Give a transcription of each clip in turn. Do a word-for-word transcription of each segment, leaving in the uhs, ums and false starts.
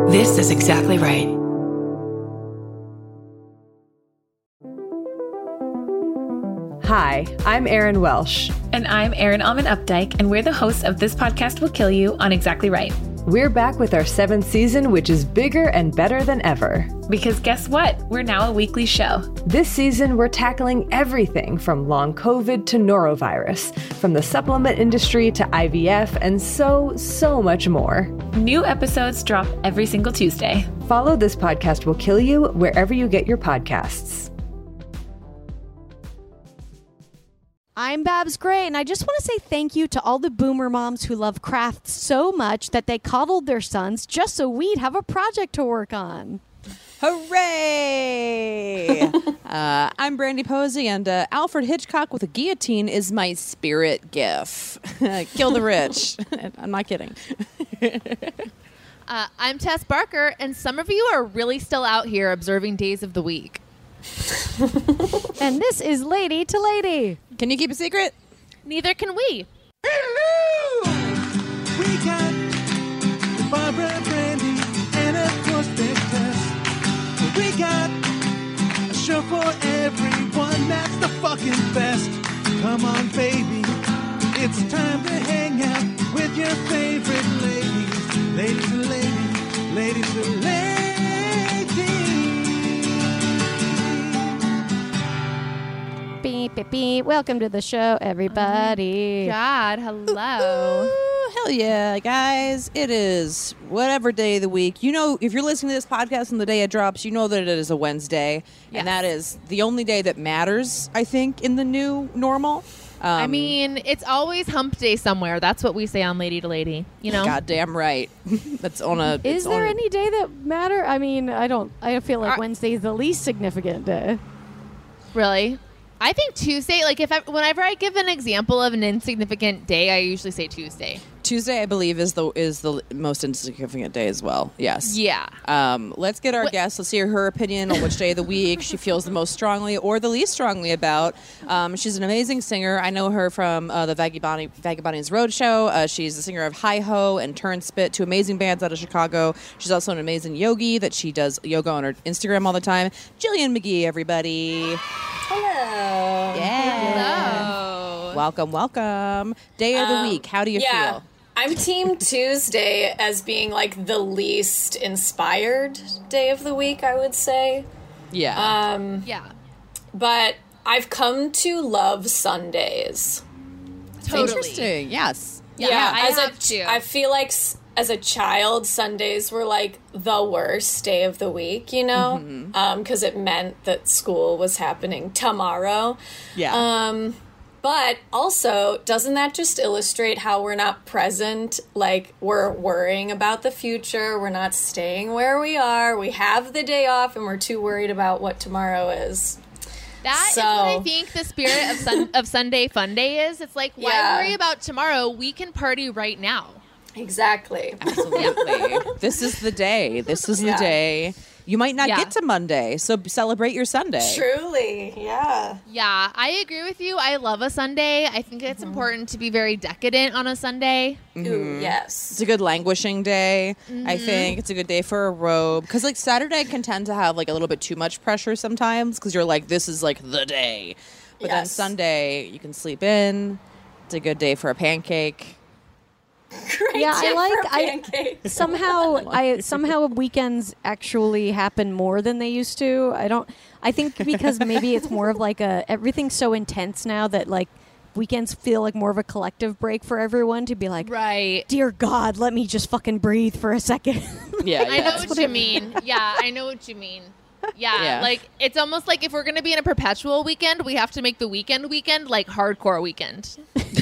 This is exactly right. Hi, I'm Erin Welsh. And I'm Erin Alman Updike, and we're the hosts of This Podcast Will Kill You on Exactly Right. We're back with our seventh season, which is bigger and better than ever. Because guess what? We're now a weekly show. This season, we're tackling everything from long COVID to norovirus, from the supplement industry to I V F, and so, so much more. New episodes drop every single Tuesday. Follow This Podcast Will Kill You wherever you get your podcasts. I'm Babs Gray, and I just want to say thank you to all the boomer moms who love crafts so much that they coddled their sons just so we'd have a project to work on. Hooray! uh, I'm Brandy Posey, and uh, Alfred Hitchcock with a guillotine is my spirit gif. Kill the rich. I'm not kidding. uh, I'm Tess Barker, and some of you are really still out here observing days of the week. And this is Lady to Lady. Can you keep a secret? Neither can we. Hello! We got Barbara, Brandy, and of course Big Tess. We got a show for everyone that's the fucking best. Come on, baby. It's time to hang out with your favorite ladies. Ladies to ladies. Ladies to ladies. Beep, beep, beep. Welcome to the show, everybody. Oh God, hello. Ooh, hell yeah, guys. It is whatever day of the week. You know, if you're listening to this podcast on the day it drops, you know that it is a Wednesday. Yes. And that is the only day that matters, I think, in the new normal. Um, I mean, it's always hump day somewhere. That's what we say on Lady to Lady, you know? Goddamn right. That's on a... Is there any day that matter? I mean, I don't... I feel like Are, Wednesday is the least significant day. Really? I think Tuesday, like if I, whenever I give an example of an insignificant day, I usually say Tuesday. Tuesday, I believe, is the is the most insignificant day as well. Yes. Yeah. Um, let's get our what? guest. Let's hear her opinion on which day of the week she feels the most strongly or the least strongly about. Um, she's an amazing singer. I know her from uh, the Vagabond Vagabondians Roadshow. Uh, she's the singer of Hi Ho and Turnspit, two amazing bands out of Chicago. She's also an amazing yogi that she does yoga on her Instagram all the time. Jillian McGee, everybody. Hello. Yeah. Hello. Welcome, welcome. Day of Um, the week. How do you yeah. feel? I'm Team Tuesday as being like the least inspired day of the week, I would say. Yeah. Um, Yeah. but I've come to love Sundays. Totally. Interesting. Yes. Yeah, I as have a, too. I feel like s- as a child, Sundays were like the worst day of the week, you know? Mm-hmm. Um, 'cause it meant that school was happening tomorrow. Yeah. Um, but also, doesn't that just illustrate how we're not present? Like, we're worrying about the future. We're not staying where we are. We have the day off, and we're too worried about what tomorrow is. That So- is what I think the spirit of sun- of Sunday Fun Day is. It's like, why Yeah. worry about tomorrow? We can party right now. Exactly. Absolutely. This is the day. This is Yeah. the day. You might not Yeah. get to Monday, so celebrate your Sunday. Truly, yeah. Yeah, I agree with you. I love a Sunday. I think it's important to be very decadent on a Sunday. Ooh, yes. It's a good languishing day. I think it's a good day for a robe. Because, like, Saturday can tend to have, like, a little bit too much pressure sometimes because you're like, this is, like, the day. But then Yes. Sunday, you can sleep in. It's a good day for a pancake. Great Yeah, I tip like- for I- pancakes. somehow I somehow weekends actually happen more than they used to. I don't I think because maybe it's more of like a everything's so intense now that like weekends feel like more of a collective break for everyone to be like, Right. dear God, let me just fucking breathe for a second. Yeah, I yeah. know what you mean. Yeah, I know what you mean. Yeah, Yeah. like it's almost like if we're going to be in a perpetual weekend, we have to make the weekend weekend like hardcore weekend.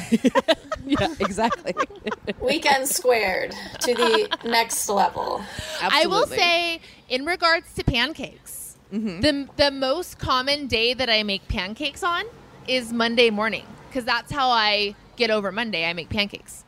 Yeah, exactly. Weekend squared to the next level. I will Absolutely. say, in regards to pancakes, the the most common day that I make pancakes on is Monday morning because that's how I get over Monday. I make pancakes.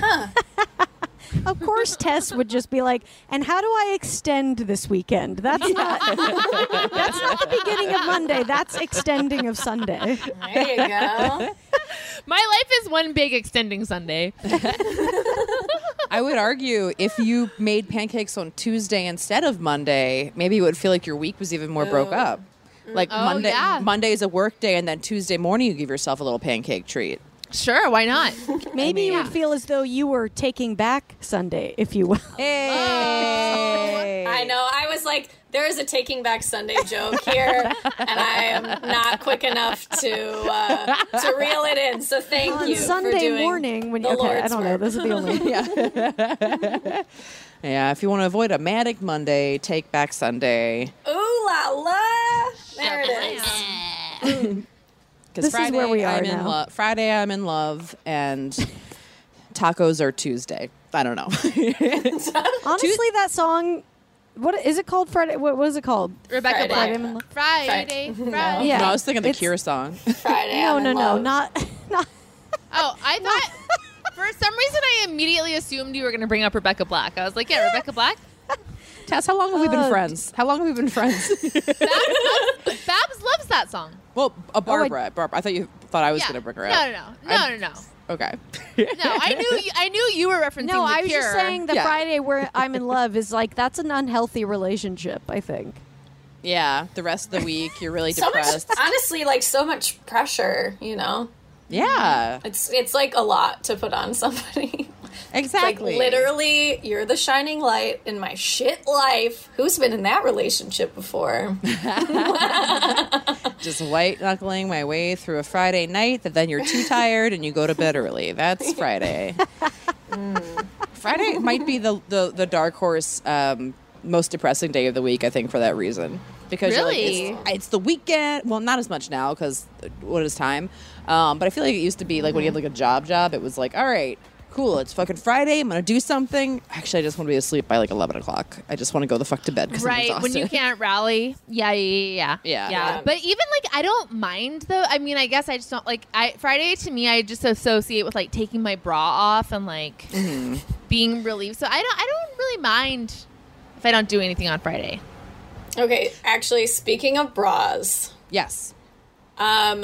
Of course, Tess would just be like, and how do I extend this weekend? That's not that's not the beginning of Monday. That's extending of Sunday. There you go. My life is one big extending Sunday. I would argue if you made pancakes on Tuesday instead of Monday, maybe it would feel like your week was even more broke up. Like Oh, Monday, yeah. Monday is a work day, and then Tuesday morning you give yourself a little pancake treat. Sure, why not? Maybe you would feel as though you were taking back Sunday, if you will. Hey, I know. I was like, there is a Taking Back Sunday joke here, and I am not quick enough to uh, to reel it in. So thank On you for Sunday doing morning, when you the okay, I Lord's don't know. work. This is the only. yeah. Yeah, if you want to avoid a manic Monday, take back Sunday. Ooh la la! There it is. Because This is Friday, where we are I'm in now. love. Friday, I'm in love, and tacos are Tuesday. I don't know. Honestly, that song. What is it called? Friday. What was it called? Rebecca Friday. Black. I'm in love. Friday, Friday. Yeah. No, I was thinking the It's- Cure song. Friday. No, I'm no, in no, love. not not. Oh, I thought for some reason I immediately assumed you were going to bring up Rebecca Black. I was like, yeah, Rebecca Black. Tess, how long have we been Uh, friends? How long have we been friends? Babs loves, Babs loves that song. well, uh, Barbara. Barbara. I thought you thought I was Yeah. going to bring her no, up. no, no, no, no, no. Okay. No, I knew you, I knew you were referencing No, the I was Cure. just saying the Yeah. Friday where I'm in love is like that's an unhealthy relationship. I think. Yeah, the rest of the week you're really So much, depressed. honestly, like so much pressure. You know, Yeah, it's it's like a lot to put on somebody. exactly. Like literally, you're the shining light in my shit life. Who's been in that relationship before? Just white knuckling my way through a Friday night that then you're too tired and you go to bed early. That's Friday. Friday might be the, the, the dark horse um, most depressing day of the week, I think, for that reason. Because you're like, Really? it's, it's the weekend. Well, not as much now because what is time? Um, but I feel like it used to be like when you had like a job job, it was like, all right, cool, it's fucking Friday. I'm going to do something. Actually, I just want to be asleep by like eleven o'clock. I just want to go the fuck to bed because I'm Right, exhausted. when you can't rally. Yeah, yeah, yeah, Yeah. yeah. Yeah. But even like I don't mind though. I mean, I guess I just don't like I Friday to me I just associate with like taking my bra off and like Mm-hmm. being relieved. So I don't I don't really mind if I don't do anything on Friday. Okay, actually, speaking of bras, Yes. um,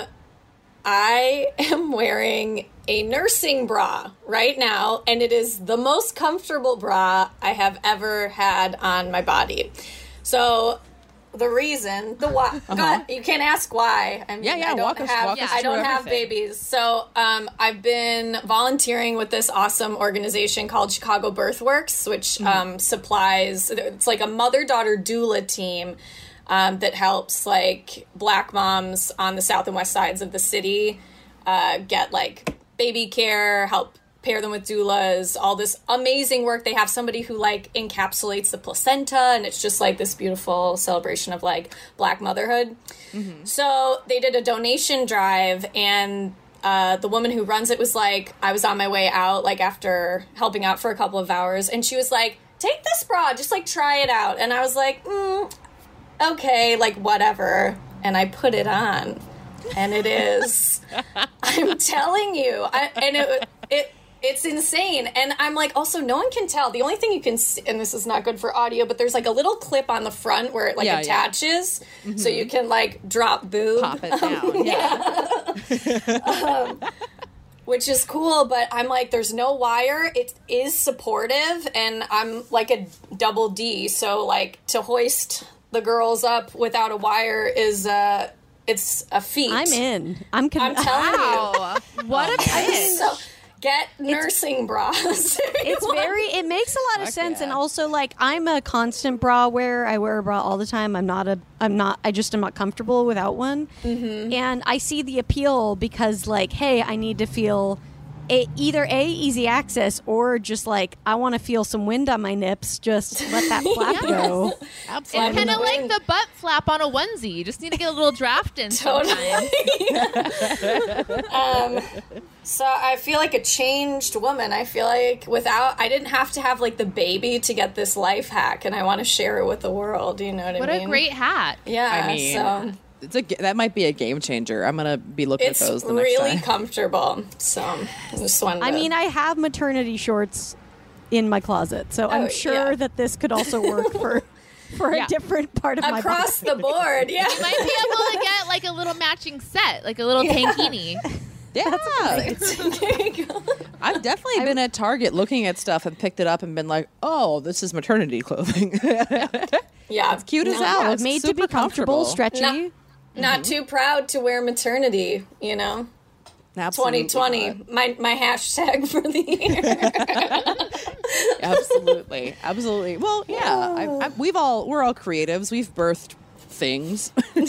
I am wearing a nursing bra right now, and it is the most comfortable bra I have ever had on my body. So the reason, the why, God, you can't ask why. I mean, Uh-huh. Yeah, yeah, I don't walk us- have, walk us I don't through have everything. babies. So um, I've been volunteering with this awesome organization called Chicago Birthworks, which Mm-hmm. um, supplies, it's like a mother-daughter doula team um, that helps like black moms on the south and west sides of the city uh, get like baby care, help pair them with doulas, all this amazing work. They have somebody who like encapsulates the placenta, and it's just like this beautiful celebration of like black motherhood. So they did a donation drive, and uh, the woman who runs it was like, I was on my way out, like after helping out for a couple of hours, and she was like, take this bra, just like try it out. And I was like, mm, okay, like whatever. And I put it on, and it is, I'm telling you, I, and it, it, it's insane. And I'm like, also, no one can tell. The only thing you can see, and this is not good for audio, but there's like a little clip on the front where it like Yeah, yeah. attaches, so you can like drop boob. Pop it down. Yeah. Which is cool, but I'm like, there's no wire. It is supportive, and I'm like a double D, so like to hoist the girls up without a wire is uh it's a feat. I'm in. I'm. Con- I'm telling you. Wow. What a pitch. So get nursing bras. It's very. It makes a lot of Fuck sense, yeah. and also like I'm a constant bra wearer. I wear a bra all the time. I'm not a. I'm not. I just am not comfortable without one. Mm-hmm. And I see the appeal because like, hey, I need to feel. A, either a easy access or just like I want to feel some wind on my nips. Just let that flap go. Absolutely. It's kind of the like wind. the butt flap on a onesie. You just need to get a little draft in sometimes. um, so I feel like a changed woman. I feel like without, I didn't have to have like the baby to get this life hack, and I want to share it with the world. You know what, What I a mean? great hat. Yeah. I mean, so it's a g- that might be a game changer. I'm gonna be looking it's at those the next really time. comfortable. So I just wanted I to- mean, I have maternity shorts in my closet, so Oh, I'm sure yeah. that this could also work for for Yeah. a different part of my body. across the board. Yeah. Might be able to get like a little matching set, like a little tankini. Yeah. There you go. I've definitely been at Target looking at stuff and picked it up and been like, oh, this is maternity clothing. Yeah. It's cute as No, hell. yeah, It's Made to super be comfortable, comfortable. stretchy. Not, not too proud to wear maternity, you know? Absolutely twenty twenty, not. my my hashtag for the year. Absolutely. Absolutely. Well, yeah. I, I, we've all, we're all creatives. We've birthed things.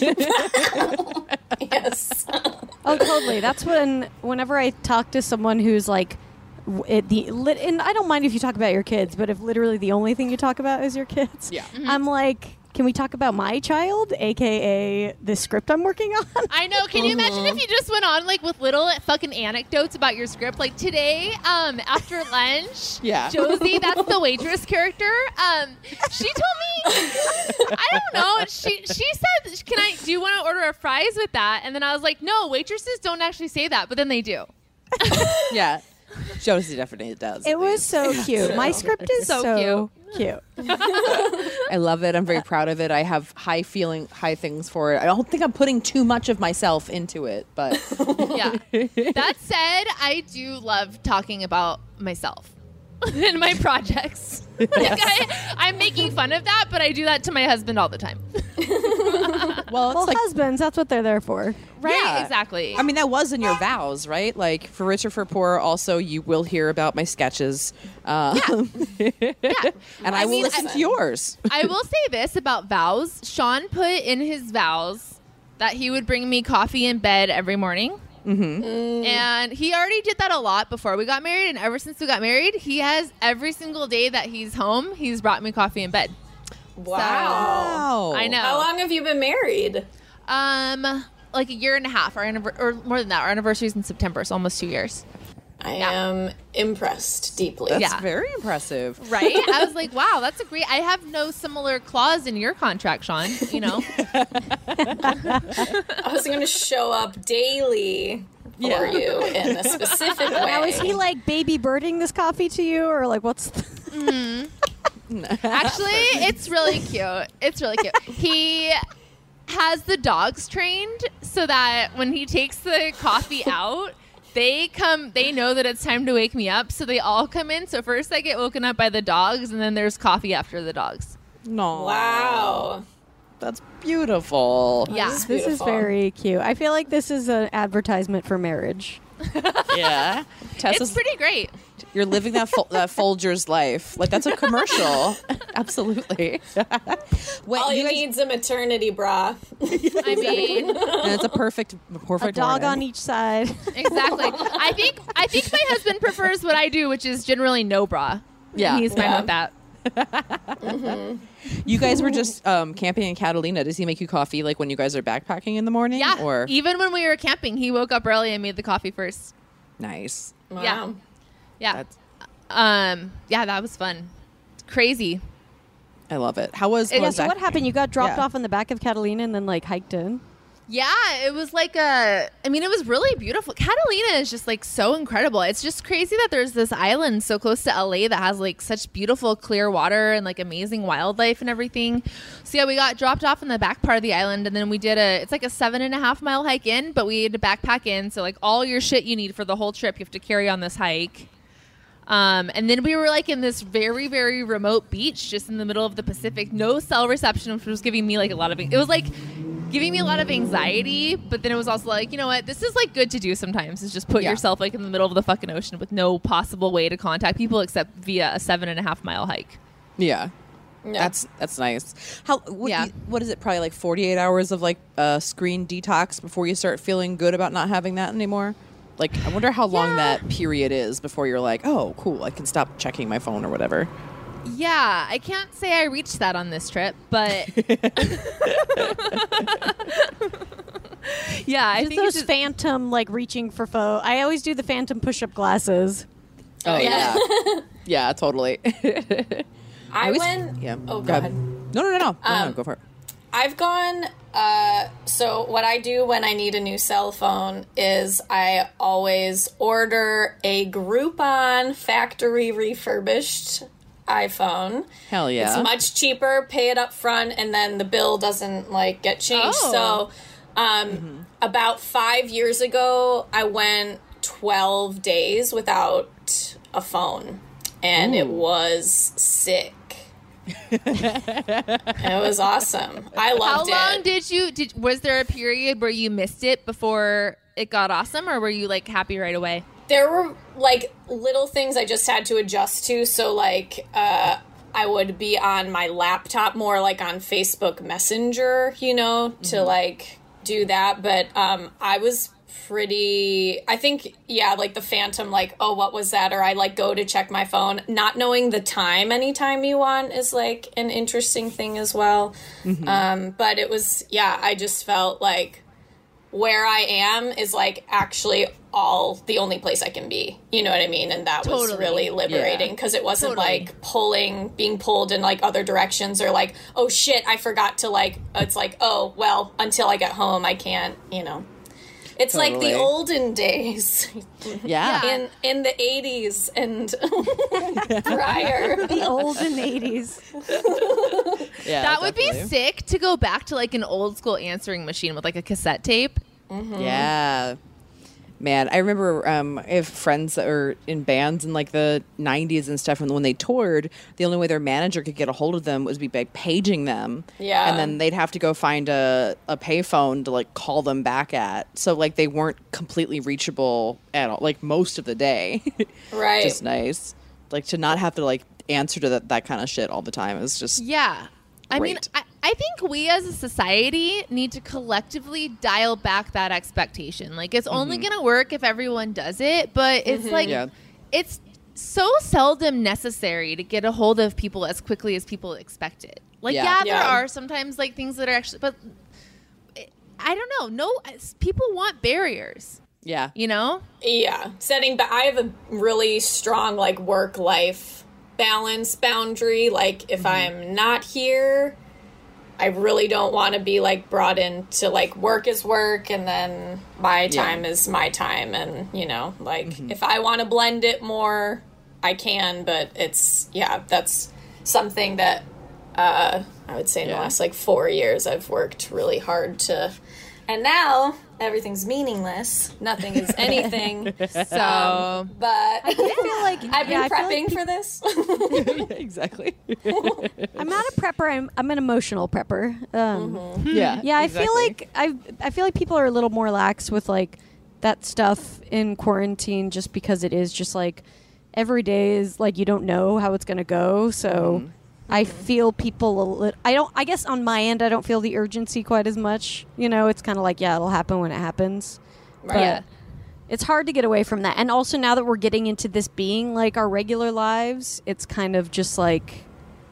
Yes. Oh, totally. That's when, whenever I talk to someone who's like, w- it, the lit, and I don't mind if you talk about your kids, but if literally the only thing you talk about is your kids, Yeah. I'm like, can we talk about my child, aka the script I'm working on? I know. Can you imagine if you just went on like with little fucking anecdotes about your script? Like today, um, after lunch, Yeah. Josie, that's the waitress character. Um, she told me, I don't know. She she said, "Can I? Do you want to order a fries with that?" And then I was like, "No, waitresses don't actually say that, but then they do." Yeah. Josie definitely does. It was so cute. My script is So so, cute. I love it. I'm very proud of it. I have high feeling, high things for it. I don't think I'm putting too much of myself into it, but Yeah. That said, I do love talking about myself and my projects. Like I, I'm making fun of that, but I do that to my husband all the time. well, it's Well, like, husbands, that's what they're there for. Right? Yeah. Exactly. I mean, that was in your vows, right? Like for Rich or for Poor, also you will hear about my sketches. Um, yeah. and I, I will mean, listen I- to yours. I will say this about vows. Sean put in his vows that he would bring me coffee in bed every morning. Mm-hmm. And he already did that a lot before we got married. And ever since we got married, he has every single day that he's home, he's brought me coffee in bed. Wow. I know. How long have you been married? Um, like a year and a half, our anniver- or more than that. Our anniversary is in September, so almost two years. I am impressed deeply. That's Yeah. very impressive. Right? I was like, wow, that's a great. I have no similar clause in your contract, Sean. You know. I was going to show up daily for Yeah. you in a specific way. Now, is he like baby birding this coffee to you, or like what's? The- Actually, it's really cute. It's really cute. He has the dogs trained so that when he takes the coffee out, they come, they know that it's time to wake me up. So they all come in. So first I get woken up by the dogs, and then there's coffee after the dogs. No. Wow. That's beautiful. Yeah. This is This is beautiful. very cute. I feel like this is an advertisement for marriage. Yeah. Tessa's, It's pretty great. you're living that Fol- that Folgers life. Like that's a commercial. Absolutely. Wait, All you guys- need's a maternity bra. I mean, and it's a perfect, perfect A dog morning. on each side. exactly. I think I think my husband prefers what I do, which is generally no bra. Yeah. He's fine Yeah. with that. You guys were just um, camping in Catalina. Does he make you coffee like when you guys are backpacking in the morning? Yeah. Or Even when we were camping, he woke up early and made the coffee first. nice. Wow. Yeah. Yeah. That's, Um. Yeah, that was fun. It's crazy. I love it. How was? It- Yeah, was so what happened? You got dropped Yeah. off in the back of Catalina and then like hiked in. Yeah, it was like a. I mean, it was really beautiful. Catalina is just like so incredible. It's just crazy that there's this island so close to L A that has like such beautiful clear water and like amazing wildlife and everything. So yeah, we got dropped off in the back part of the island, and then we did a. It's like a seven and a half mile hike in, but we had to backpack in. So like all your shit you need for the whole trip, you have to carry on this hike. Um, and then we were like in this very, very remote beach just in the middle of the Pacific. No cell reception, which was giving me like a lot of, it was like giving me a lot of anxiety. But then it was also like, you know what, this is like good to do sometimes, is just put Yeah. yourself like in the middle of the fucking ocean with no possible way to contact people except via a seven and a half mile hike. Yeah. Yeah. That's that's nice. How? What, Yeah. you- what is it? Probably like forty-eight hours of like uh, screen detox before you start feeling good about not having that anymore. Like, I wonder how long that period is before you're like, oh, cool, I can stop checking my phone or whatever. Yeah, I can't say I reached that on this trip, but yeah, I Just think those it's just, phantom like reaching for foe. I always do the phantom push-up glasses. Oh yeah. yeah, yeah, totally. I was- went. Yeah. Oh, Go go ahead. ahead. No, no, no, no. no, no, Um, go for it. I've gone. Uh, so what I do when I need a new cell phone is I always order a Groupon factory refurbished iPhone. Hell yeah. It's much cheaper. Pay it up front, and then the bill doesn't like get changed. Oh. So Um, mm-hmm. About five years ago, I went twelve days without a phone, and Ooh. It was sick. It was awesome. I loved it. How long it. did you, did, was there a period where you missed it before it got awesome, or were you, like, happy right away? There were, like, little things I just had to adjust to, so, like, uh... I would be on my laptop more, like on Facebook Messenger, you know, mm-hmm. to like do that. But um, I was pretty, I think, yeah, like the phantom, like, oh, what was that? Or I like go to check my phone. Not knowing the time anytime you want is like an interesting thing as well. Mm-hmm. Um, but it was, yeah, I just felt like where I am is like actually all the only place I can be, you know what I mean? And that totally. was really liberating because yeah. it wasn't totally. like pulling, being pulled in like other directions or like, oh shit, I forgot to like, it's like, oh, well, until I get home, I can't, you know. It's totally. like the olden days. Yeah. In in the eighties and prior. The olden eighties. Yeah, that would definitely. be sick to go back to like an old school answering machine with like a cassette tape. Mm-hmm. Yeah. Man, I remember um, I have friends that were in bands in like the nineties and stuff, and when they toured, the only way their manager could get a hold of them was be by paging them. Yeah. And then they'd have to go find a, a payphone to like call them back at. So like they weren't completely reachable at all, like most of the day. Right. Just nice. Like to not have to like answer to that, that kind of shit all the time is just Yeah. I great. mean, I, I think we as a society need to collectively dial back that expectation. Like, it's mm-hmm. only going to work if everyone does it, but it's mm-hmm. like, yeah. it's so seldom necessary to get a hold of people as quickly as people expect it. Like, yeah, yeah, yeah. there are sometimes, like, things that are actually, but it, I don't know. No, people want barriers. Yeah. You know? Yeah. Setting, but I have a really strong, like, work-life balance boundary. Like if mm-hmm. I'm not here, I really don't want to be like brought in to like work is work and then my time yeah. is my time, and you know like mm-hmm. if I want to blend it more I can, but it's yeah that's something that uh I would say in yeah. the last like four years I've worked really hard to, and now everything's meaningless. Nothing is anything. So, um, but I feel like I've been yeah, prepping like for this. Yeah, exactly. I'm not a prepper. I'm, I'm an emotional prepper. Um, mm-hmm. Yeah, yeah. I exactly. feel like I I feel like people are a little more lax with like that stuff in quarantine, just because it is just like every day is like you don't know how it's gonna go. So. Mm-hmm. I feel people a little, I don't, I guess on my end, I don't feel the urgency quite as much. You know, it's kind of like, yeah, it'll happen when it happens. Right. But yeah. it's hard to get away from that. And also now that we're getting into this being like our regular lives, it's kind of just like,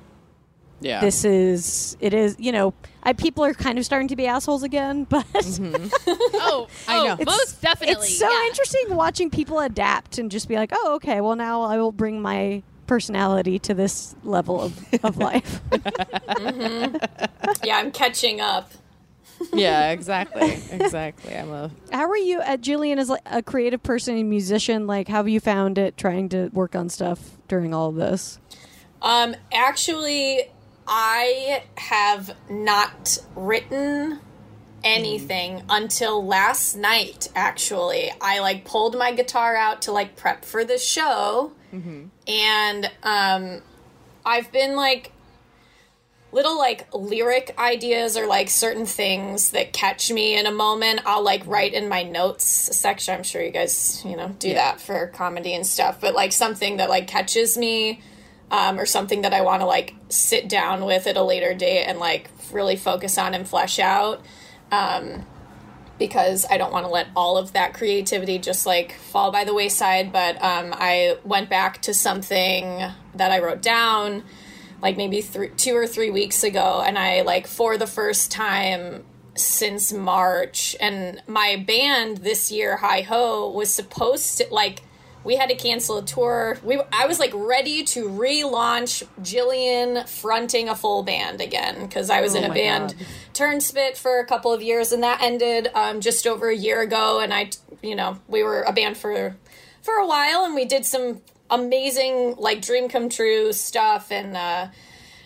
yeah, this is, it is, you know, I, people are kind of starting to be assholes again, but. Mm-hmm. oh, I know. It's, most definitely. It's so yeah. interesting watching people adapt and just be like, oh, okay, well now I will bring my personality to this level of, of life. Mm-hmm. Yeah, I'm catching up. Yeah, exactly. Exactly. I'm a. How are you, uh, Jillian, as like, a creative person and musician? Like, how have you found it trying to work on stuff during all of this? Um, actually, I have not written anything mm. until last night. Actually, I like pulled my guitar out to like prep for the show. Mm-hmm. And um, I've been like little like lyric ideas or like certain things that catch me in a moment. I'll like write in my notes section. I'm sure you guys, you know, do yeah. that for comedy and stuff. But like something that like catches me um, or something that I want to like sit down with at a later date and like really focus on and flesh out. Um, because I don't want to let all of that creativity just like fall by the wayside. But um, I went back to something that I wrote down like maybe three, two or three weeks ago. And I like for the first time since March, and my band this year, Hi Ho, was supposed to like, we had to cancel a tour. We I was like ready to relaunch Jillian fronting a full band again because I was oh in a band, God. Turnspit, for a couple of years, and that ended um, just over a year ago. And I, you know, we were a band for for a while, and we did some amazing like dream come true stuff, and uh,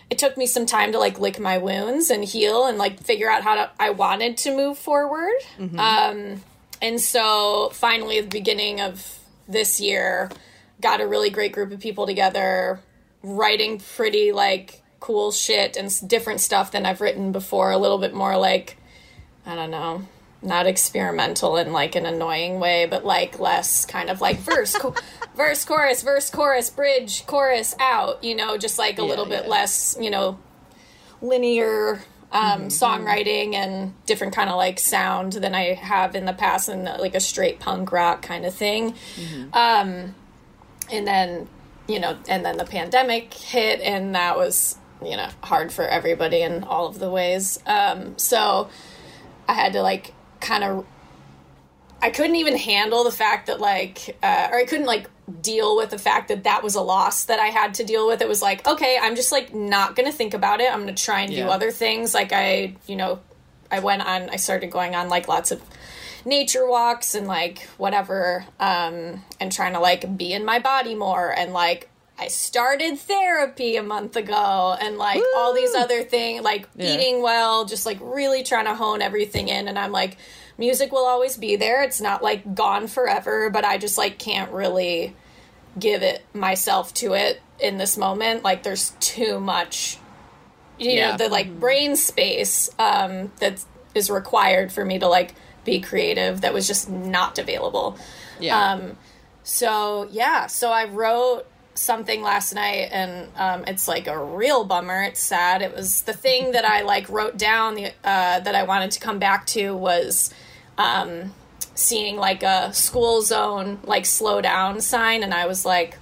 it took me some time to like lick my wounds and heal and like figure out how to, I wanted to move forward. Mm-hmm. Um, and so finally at the beginning of this year, got a really great group of people together, writing pretty like cool shit and s- different stuff than I've written before. A little bit more like, I don't know, not experimental in like an annoying way, but like less kind of like verse, co- verse, chorus, verse, chorus, bridge, chorus, out, you know, just like a Yeah, little yeah. bit less, you know, linear um, mm-hmm. songwriting and different kind of like sound than I have in the past, and like a straight punk rock kind of thing. Mm-hmm. Um, and then, you know, and then the pandemic hit, and that was, you know, hard for everybody in all of the ways. Um, so I had to like kind of, I couldn't even handle the fact that like, uh, or I couldn't like deal with the fact that that was a loss that I had to deal with. It was like, okay, I'm just like not going to think about it. I'm going to try and do Yeah. other things. Like I, you know, I went on, I started going on like lots of nature walks and like whatever, um, and trying to like be in my body more. And like, I started therapy a month ago and like Woo! all these other things, like Yeah. eating well, just like really trying to hone everything in. And I'm like, music will always be there. It's not like gone forever, but I just like can't really give it myself to it in this moment. Like there's too much, you Yeah. know, the like brain space um, that is required for me to like be creative that was just not available. Yeah. Um, so yeah, so I wrote something last night, and um, it's like a real bummer. It's sad. It was the thing that I like wrote down the, uh, that I wanted to come back to was um, seeing like a school zone like slow down sign, and I was like,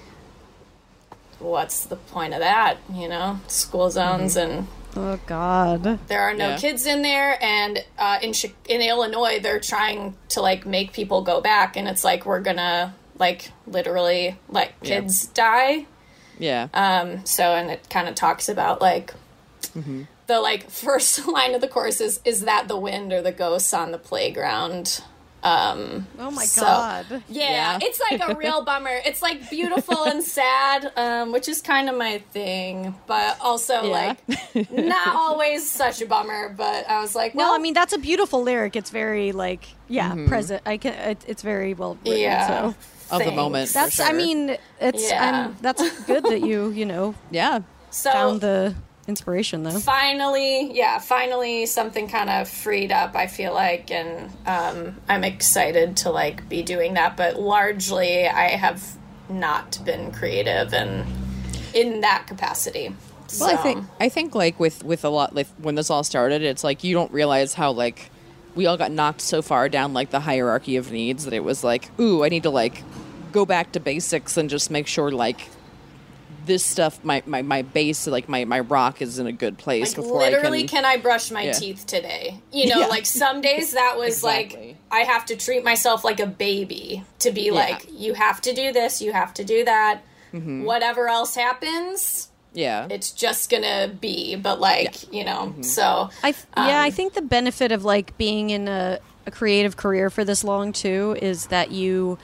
what's the point of that? You know, school zones mm-hmm. and oh God, there are no Yeah. kids in there, and uh, in Chi- in Illinois they're trying to like make people go back, and it's like we're gonna like literally let kids Yeah. die. Yeah. Um, so, and it kind of talks about like Mm-hmm. the like first line of the chorus is, is that the wind or the ghosts on the playground? Um, oh my so- God. yeah, Yeah. it's like a real bummer. It's like beautiful and sad, um, which is kind of my thing, but also Yeah. like not always such a bummer. But I was like, No, well, I mean that's a beautiful lyric. It's very like yeah, present. I can. It, it's very well written. yeah, So Of the thanks. moment. that's. For I sure. mean, it's. Yeah. I'm, that's good that you you know Yeah. So found the inspiration though. finally, yeah, finally something kind of freed up, I feel like, and um, I'm excited to like be doing that, but largely I have not been creative and in that capacity. Well, I So- think I think like with with a lot like when this all started, it's like you don't realize how like we all got knocked so far down like the hierarchy of needs that it was like, ooh, I need to like go back to basics and just make sure like this stuff, my my, my base, like my, my rock is in a good place Like, before literally, I can. can I brush my Yeah. teeth today? You know, Yeah. like some days that was Exactly. like, I have to treat myself like a baby to be Yeah. like, you have to do this, you have to do that. Whatever else happens, Yeah. it's just gonna be. But like, you know, so I th- yeah, Um, I think the benefit of like being in a, a creative career for this long too is that you,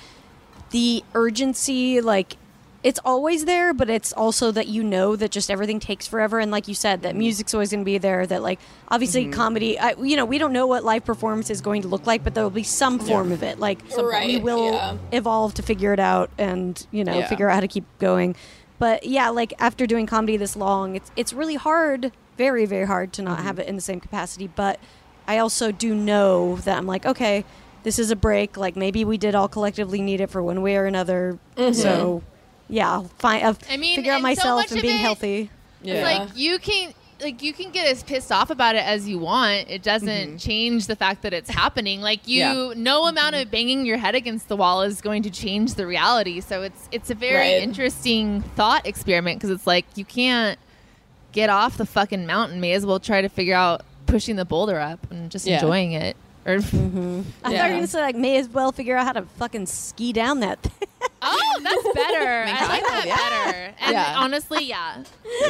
the urgency, like it's always there, but it's also that you know that just everything takes forever, and like you said, that music's always going to be there. That like obviously comedy, I, you know, we don't know what live performance is going to look like, but there will be some form of it. Like Right, we will yeah. evolve to figure it out, and you know, Yeah. figure out how to keep going. But yeah, like after doing comedy this long, it's it's really hard, very very hard to not have it in the same capacity. But I also do know that I'm like, okay, this is a break. Like maybe we did all collectively need it for one way or another. So yeah, I'll find I'll I mean, figure out and so myself much and of being it- healthy. Yeah. It's like you can like you can get as pissed off about it as you want. It doesn't change the fact that it's happening. Like you Yeah. no amount of banging your head against the wall is going to change the reality. So it's it's a very Right. interesting thought experiment because it's like you can't get off the fucking mountain. May as well try to figure out pushing the boulder up and just Yeah. enjoying it. Or I thought you were Yeah. gonna say like may as well figure out how to fucking ski down that thing. oh, that's better. I like kind that of, yeah. better. And Yeah. honestly, yeah.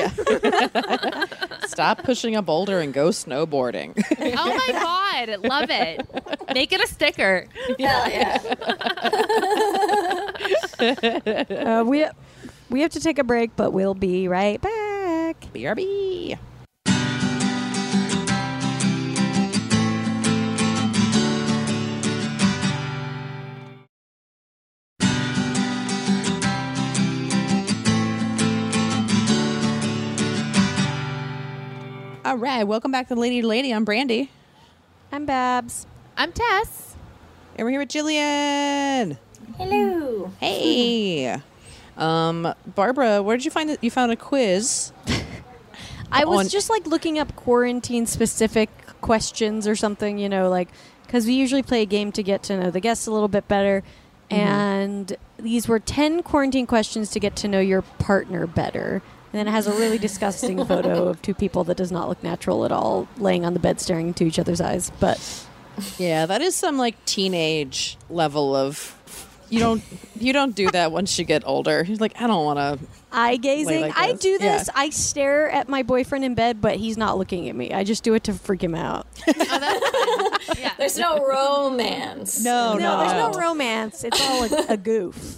Stop pushing a boulder and go snowboarding. Oh my god, love it. Make it a sticker. hell yeah. Uh, we we have to take a break, but we'll be right back. B R B. All right, welcome back to Lady to Lady. I'm Brandy. I'm Babs. I'm Tess. And we're here with Jillian. Hello. Hey. Um, Barbara, where did you find it? You found a quiz. I was On- just like looking up quarantine specific questions or something, you know, like because we usually play a game to get to know the guests a little bit better. Mm-hmm. And these were ten quarantine questions to get to know your partner better. And then it has a really disgusting photo of two people that does not look natural at all, laying on the bed staring into each other's eyes. But Yeah, that is some like teenage level of you don't you don't do that once you get older. You're like, I don't want to. eye gazing. like I this. do this. Yeah. I stare at my boyfriend in bed, but he's not looking at me. I just do it to freak him out. Yeah. There's no romance. No, No, no, there's no no. romance. It's all a, a goof.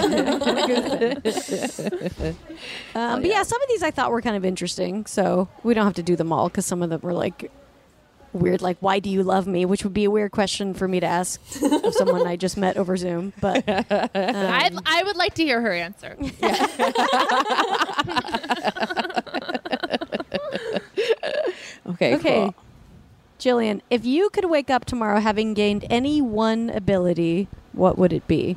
um, but yeah, some of these I thought were kind of interesting, so we don't have to do them all because some of them were like weird, like "Why do you love me?" which would be a weird question for me to ask of someone I just met over Zoom. But um, I'd, I would like to hear her answer. Okay, okay, cool. Jillian, if you could wake up tomorrow having gained any one ability, what would it be?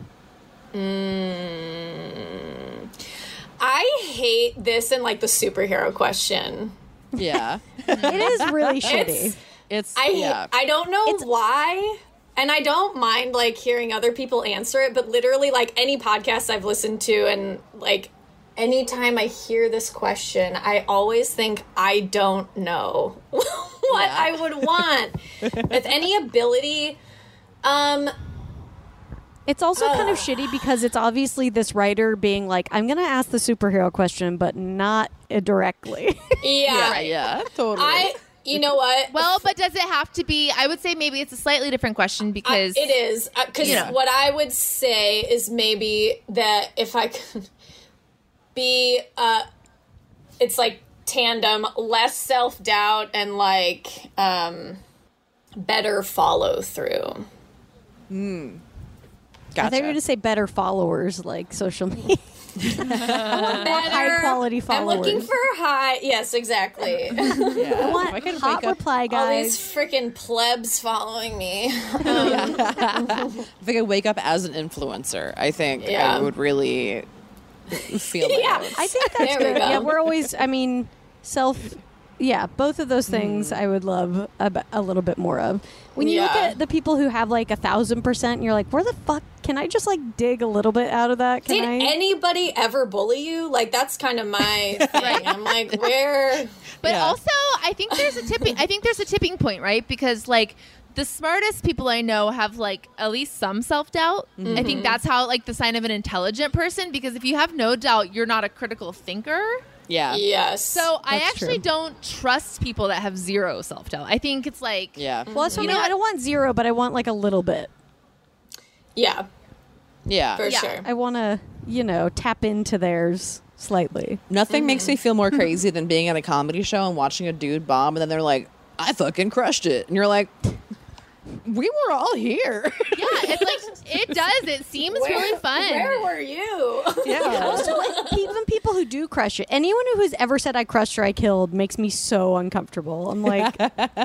Mm, I hate this and like the superhero question. Yeah, It is really shitty. It's, it's I yeah. I don't know It's- why, and I don't mind like hearing other people answer it. But literally, like any podcast I've listened to, and like anytime I hear this question, I always think I don't know what Yeah. I would want with any ability. Um. It's also kind of shitty because it's obviously this writer being like, I'm going to ask the superhero question, but not uh, directly. Yeah. yeah, yeah, totally. I. You know what? Well, but does it have to be? I would say maybe it's a slightly different question because Uh, it is because Yeah. what I would say is maybe that if I could be, uh, it's like tandem, less self doubt and like um, better follow through. Gotcha. I thought you were going to say better followers, like social media. high quality I'm looking followers. for high. Yes, exactly. yeah. I want If I could hot wake up, reply, All these guys. freaking plebs following me. if I could wake up as an influencer, I think Yeah. I would really feel. my Yeah. oats. I think that's There we good. go. Yeah, we're always, I mean, self, yeah, both of those things Mm. I would love a, b- a little bit more of. When you look Yeah. at the people who have like a thousand percent, and you're like, where the fuck can I just like dig a little bit out of that? Can Did I? anybody ever bully you? Like that's kind of my thing. I'm like, where? But Yeah. also, I think there's a tipping. I think there's a tipping point, right? Because like the smartest people I know have like at least some self doubt. I think that's how like the sign of an intelligent person. Because if you have no doubt, you're not a critical thinker. yeah, Yes. So I That's actually true. don't trust people that have zero self doubt. I think it's like yeah, well, that's what You I mean. know I don't want zero, but I want like a little bit. yeah, yeah. for Yeah. sure. I want to, you know, tap into theirs slightly. Nothing makes me feel more crazy than being at a comedy show and watching a dude bomb, and then they're like, "I fucking crushed it," and you're like, "We were all here." yeah, it's like it does. It seems Where- really fun. Where were you? Yeah. Also, like, even people who do crush it, anyone who has ever said I crushed or I killed makes me so uncomfortable. I'm like,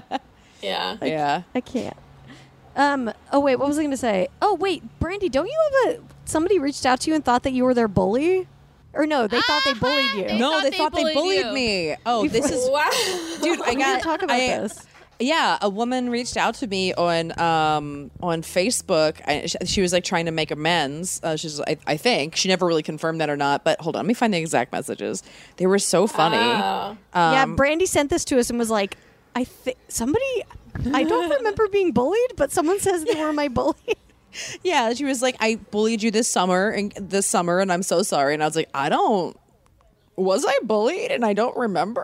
yeah. yeah. I can't. Um. Oh wait, what was I going to say? Oh wait, Brandy, don't you have a somebody reached out to you and thought that you were their bully? Or no, they thought they bullied you. They No, thought they they thought they bullied bullied you. me. Oh, this is Wow. dude. I We got didn't talk about I- this. Yeah, a woman reached out to me on um, on Facebook. I, she, she was like trying to make amends. Uh, she's, I, I think, she never really confirmed that or not. But hold on, let me find the exact messages. They were so funny. Oh. yeah, Um, Brandy sent this to us and was like, I think somebody. I don't remember being bullied, but someone says they were my bully. Yeah, she was like, I bullied you this summer and this summer, and I'm so sorry. And I was like, I don't. Was I bullied? And I don't remember.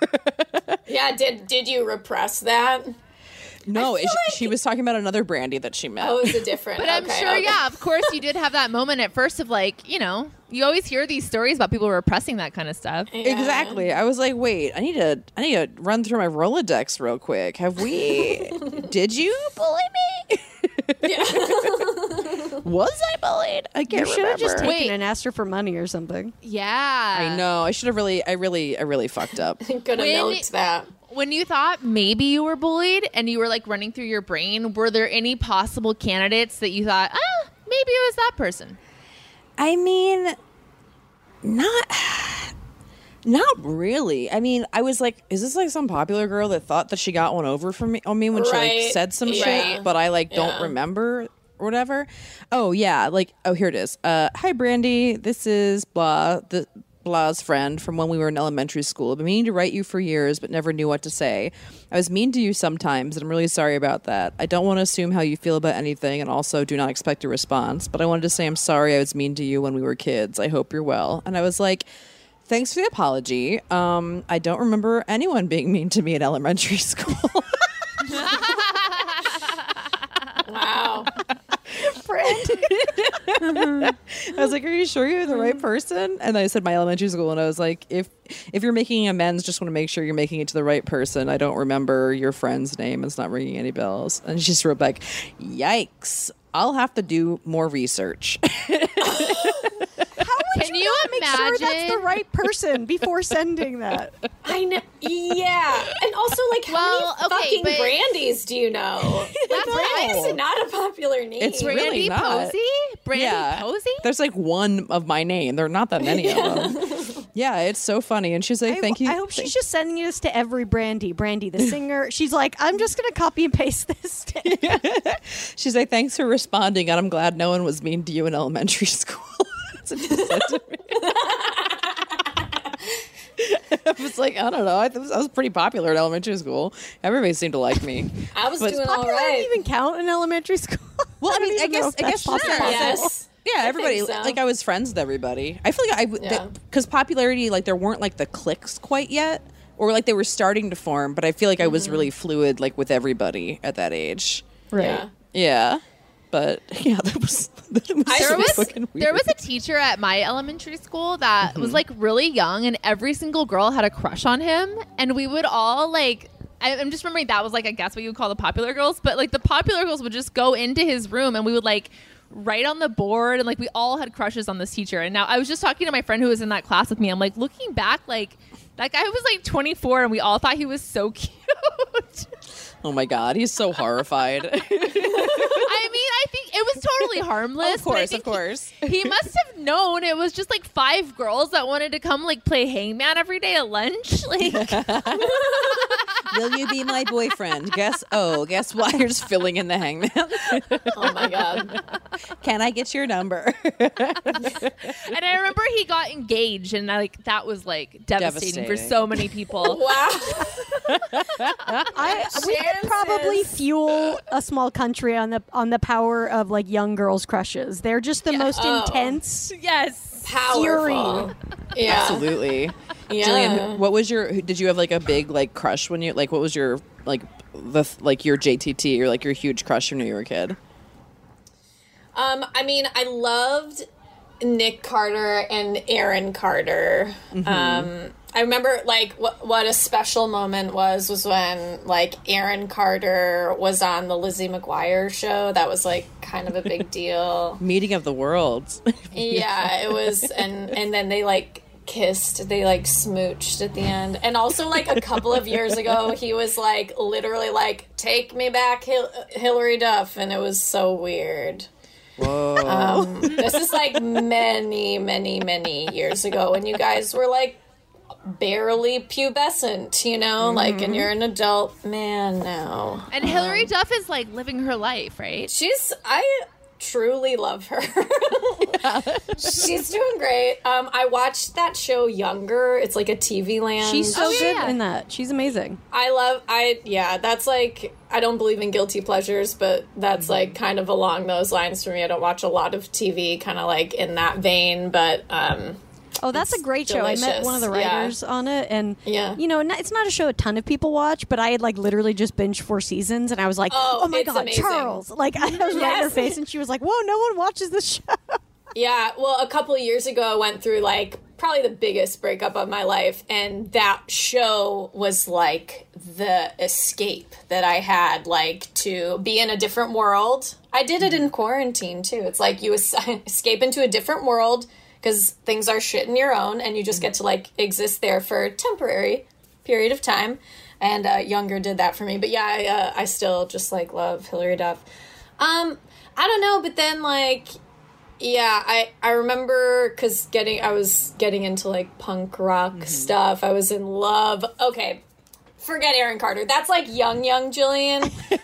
Yeah. Did Did you repress that? No, it, she was talking about another Brandy that she met. Oh, it was a different. But I'm okay, sure, okay. yeah, of course, you did have that moment at first of like, you know, You always hear these stories about people repressing that kind of stuff. Yeah. Exactly. I was like, wait, I need to I need to run through my Rolodex real quick. Have we did you bully me? Yeah. Was I bullied? I can't You should have just remember. taken Wait. and asked her for money or something. Yeah. I know. I should have really I really I really fucked up. Could have When- milked that. When you thought maybe you were bullied and you were like running through your brain, were there any possible candidates that you thought, ah, maybe it was that person? I mean, not not really. I mean, I was like, is this like some popular girl that thought that she got one over from me on me when she like Right. said some Yeah. shit, but I like don't Yeah. remember or whatever. Oh yeah, like oh here it is. Uh, hi Brandy, this is blah the blah's friend from when we were in elementary school. I've been meaning to write you for years, but never knew what to say. I was mean to you sometimes, and I'm really sorry about that. I don't want to assume how you feel about anything, and also do not expect a response. But I wanted to say I'm sorry I was mean to you when we were kids. I hope you're well. And I was like, thanks for the apology. Um, I don't remember anyone being mean to me in elementary school. Wow. I was like, are you sure you're the right person? And I said my elementary school, and I was like, if if you're making amends, just want to make sure you're making it to the right person. I don't remember your friend's name. It's not ringing any bells. And she just wrote back, yikes. I'll have to do more research. Can you, Make imagine? sure that's the right person before sending that. I know. Yeah. And also, like, how Well, many okay, fucking but- Brandies do you know? That's Brandy is not a popular name. It's really Brandy not. Posey? Brandy Yeah. Posey? There's like one of my name. There are not that many of them. Yeah, it's so funny. And she's like, I, thank you. I hope she's just sending this to every Brandy. Brandy, the singer. She's like, I'm just going to copy and paste this. She's like, thanks for responding. And I'm glad no one was mean to you in elementary school. That's what she said to me. I was like, I don't know. I, th- I was pretty popular in elementary school. Everybody seemed to like me. I was But- doing all Popular right. didn't even count in elementary school. Well, I mean, don't I even know guess, if I that's guess, sure. possible. Yes. Yeah, everybody. think so. Like, I was friends with everybody. I feel like I Yeah. because popularity, like, there weren't like the cliques quite yet, or like they were starting to form. But I feel like I was really fluid, like with everybody at that age. Right. Yeah. Yeah, but yeah, that was that was I- so There was fucking weird. there was a teacher at my elementary school that was like really young, and every single girl had a crush on him, and we would all like. I- I'm just remembering that was like I guess what you would call the popular girls, but like the popular girls would just go into his room and we would like write on the board, and like we all had crushes on this teacher. And now I was just talking to my friend who was in that class with me. I'm like, looking back, like that guy was like twenty-four, and we all thought he was so cute. Oh my god, he's so horrified. I mean, I think it was totally harmless. Of but I course, think of course. He, he must have known it was just like five girls that wanted to come like play hangman every day at lunch. Like, Will you be my boyfriend? Guess oh, guess why you're just filling in the hangman. Oh my god. Can I get your number? and I remember he got engaged, and like that was like devastating, for Devastating. so many people. Wow. I, we could probably Chances. fuel a small country on the on the power of like young girls' crushes. They're just the most Oh. intense. Yes. Powerful. Yeah. Absolutely. Yeah. Jillian, what was your? Did you have like a big like crush when you like? What was your like the like your J T T or like your huge crush when you were a kid? Um, I mean, I loved Nick Carter and Aaron Carter. Um, I remember like what what a special moment was was when like Aaron Carter was on the Lizzie McGuire show. That was like kind of a big deal. Meeting of the worlds. Yeah, it was, and and then they like kissed, they like smooched at the end. And also like a couple of years ago, he was like literally like, "Take me back, Hil- Hillary Duff," and it was so weird. Whoa. Um, this is like many, many, many years ago when you guys were like barely pubescent, you know, like, and you're an adult man now. And Hillary Duff is like living her life, right? She's, I truly love her. She's doing great. Um, I watched that show Younger. It's like a T V Land. She's so Oh, good yeah. in that. She's amazing. I love, I, yeah, that's like, I don't believe in guilty pleasures, but that's like kind of along those lines for me. I don't watch a lot of T V kind of like in that vein, but, um, Oh, that's It's a great show. I met delicious. one of the Yeah. writers on it, and Yeah. you know, n- it's not a show a ton of people watch, but I had like literally just binged four seasons, and I was like, Oh, "Oh, my it's god, amazing. Charles!" Like I was right in her Yes. face, and she was like, "Whoa, no one watches this show." Yeah, well, a couple of years ago, I went through like probably the biggest breakup of my life, and that show was like the escape that I had, like to be in a different world. I did it in quarantine too. It's like you es- escape into a different world because things are shit in your own, and you just get to like exist there for a temporary period of time. And uh, Younger did that for me, but yeah, I, uh, I still just like love Hilary Duff. Um, I don't know, but then like. Yeah, I, I remember because getting I was getting into like punk rock mm-hmm. stuff. I was in love. Okay, forget Aaron Carter. That's like young, young Jillian.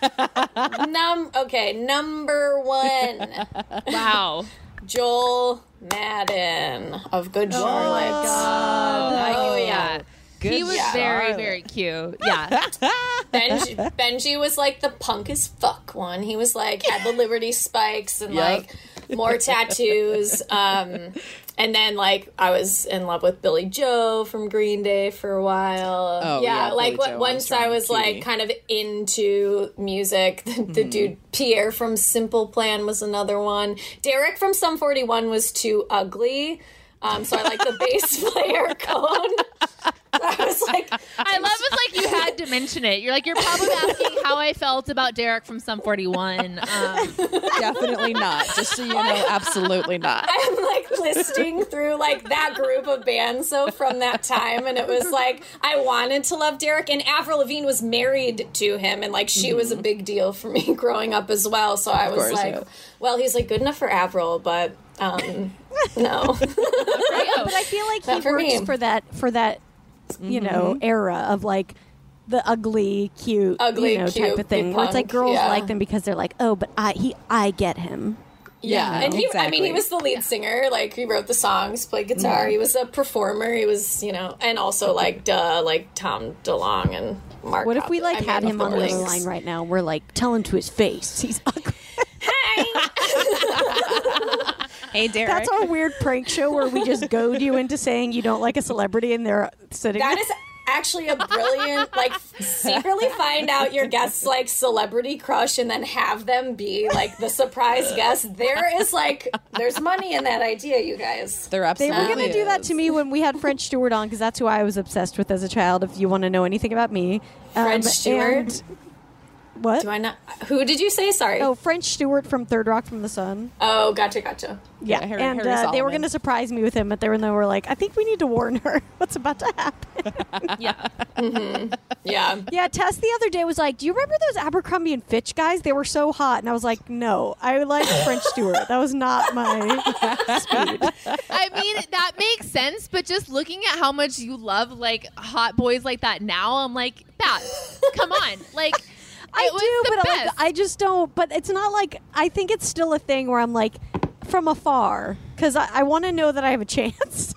Num okay, number one. Wow, Joel Madden of Good Charlotte. Oh my god! Oh, I knew yeah. that. Good he was Charlotte. very, very cute. Yeah. Benji, Benji was like the punk as fuck one. He was like had the Liberty spikes and Yep. like more tattoos. Um, and then like I was in love with Billy Joe from Green Day for a while. Oh, yeah, yeah, like Billy w- Joe once I Armstrong, was cutie. like kind of into music. The, the dude Pierre from Simple Plan was another one. Derek from Sum forty-one was too ugly. Um, so I like the bass player Cone. I was like, I love it's like you had to mention it. You're like, you're probably asking how I felt about Derek from Sum forty-one. Um, Definitely not. Just so you know, absolutely not. I'm like listing through like that group of bands so from that time, and it was like I wanted to love Derek, and Avril Lavigne was married to him, and like she mm-hmm. was a big deal for me growing up as well. So I Of was course, like, yeah. well, he's like good enough for Avril, but um, no. But I feel like he Not for works me. for that for that you know era of like the ugly, cute, Ugly, you know, cute, type of thing. Where it's like punk, girls yeah. like them because they're like, oh, but I he I get him. Yeah, Yeah, and he, I exactly. mean, he was the lead singer. Like, he wrote the songs, played guitar. He was a performer. He was, you know, and also, like, duh, like, Tom DeLonge and Mark What if we like I mean, had of him on the course. other line right now? We're like, tell him to his face, he's ugly. Hey, Derek. That's our weird prank show where we just goad you into saying you don't like a celebrity, and they're sitting. That is actually a brilliant, like, secretly find out your guest's, like, celebrity crush and then have them be, like, the surprise guest. There is, like, there's money in that idea, you guys. There They absolutely were going to do that is. to me when we had French Stewart on, because that's who I was obsessed with as a child, if you want to know anything about me. French Um, Stewart? and- What? Do I not? Who did you say? Sorry. Oh, French Stewart from Third Rock from the Sun. Oh, gotcha, gotcha. Yeah, Harry- and Harry uh, they were Solomon. going to surprise me with him, but they were, they were like, I think we need to warn her what's about to happen. yeah. Yeah. Yeah, Tess the other day was like, do you remember those Abercrombie and Fitch guys? They were so hot. And I was like, no, I like French Stewart. That was not my speed. I mean, that makes sense, but just looking at how much you love, like, hot boys like that now, I'm like, Babs, come on. Like, I it was do, the but best. like, I just don't. But it's not like, I think it's still a thing where I'm like, from afar, because I, I want to know that I have a chance.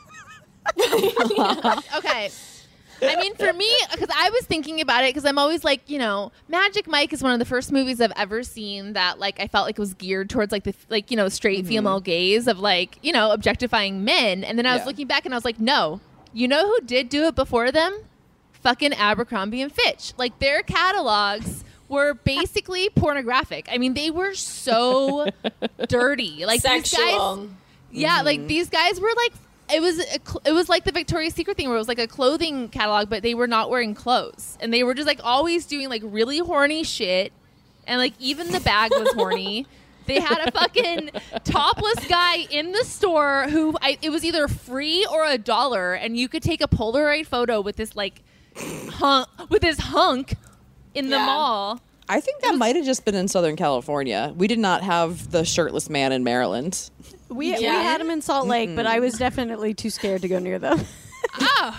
Okay. I mean, for me, because I was thinking about it, because I'm always like, you know, Magic Mike is one of the first movies I've ever seen that, like, I felt like was geared towards, like, the, like, you know, straight Mm-hmm. female gaze of, like, you know, objectifying men. And then I was Yeah. looking back and I was like, no, you know who did do it before them? Fucking Abercrombie and Fitch. Like, their catalogs were basically pornographic. I mean, they were so dirty. Like, these guys. Sexual. Yeah, like these guys were like, it was a cl- it was like the Victoria's Secret thing where it was like a clothing catalog, but they were not wearing clothes, and they were just like always doing like really horny shit, and like even the bag was horny. They had a fucking topless guy in the store who I, it was either free or a dollar, and you could take a Polaroid photo with this like hunk with this hunk in the Yeah. mall. I think that might have just been in Southern California. We did not have the shirtless man in Maryland. We, we Yeah. had them in Salt Lake, but I was definitely too scared to go near them. I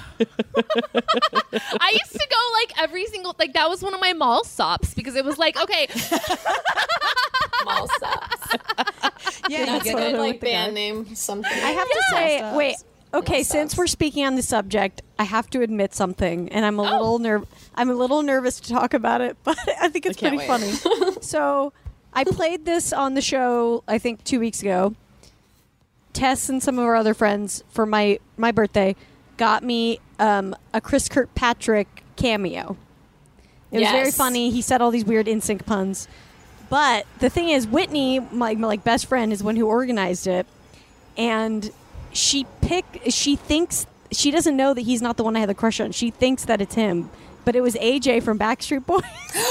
used to go like every single like that was one of my mall stops because it was like okay Mall stops. Yeah, That's you a get good it. like band name. Something. I have to say, Mall wait, stops. okay, Mall since stops. we're speaking on the subject, I have to admit something, and I'm a little nerv- I'm a little nervous to talk about it, but I think it's I pretty can't funny. So, I played this on the show, I think two weeks ago. Tess and some of our other friends for my my birthday got me um, a Chris Kirkpatrick cameo. It was very Yes. funny. He said all these weird in sync puns. But the thing is, Whitney, my, my like best friend, is one who organized it. and she pick. She thinks she doesn't know that he's not the one I had the crush on. She thinks that it's him, but it was A J from Backstreet Boys.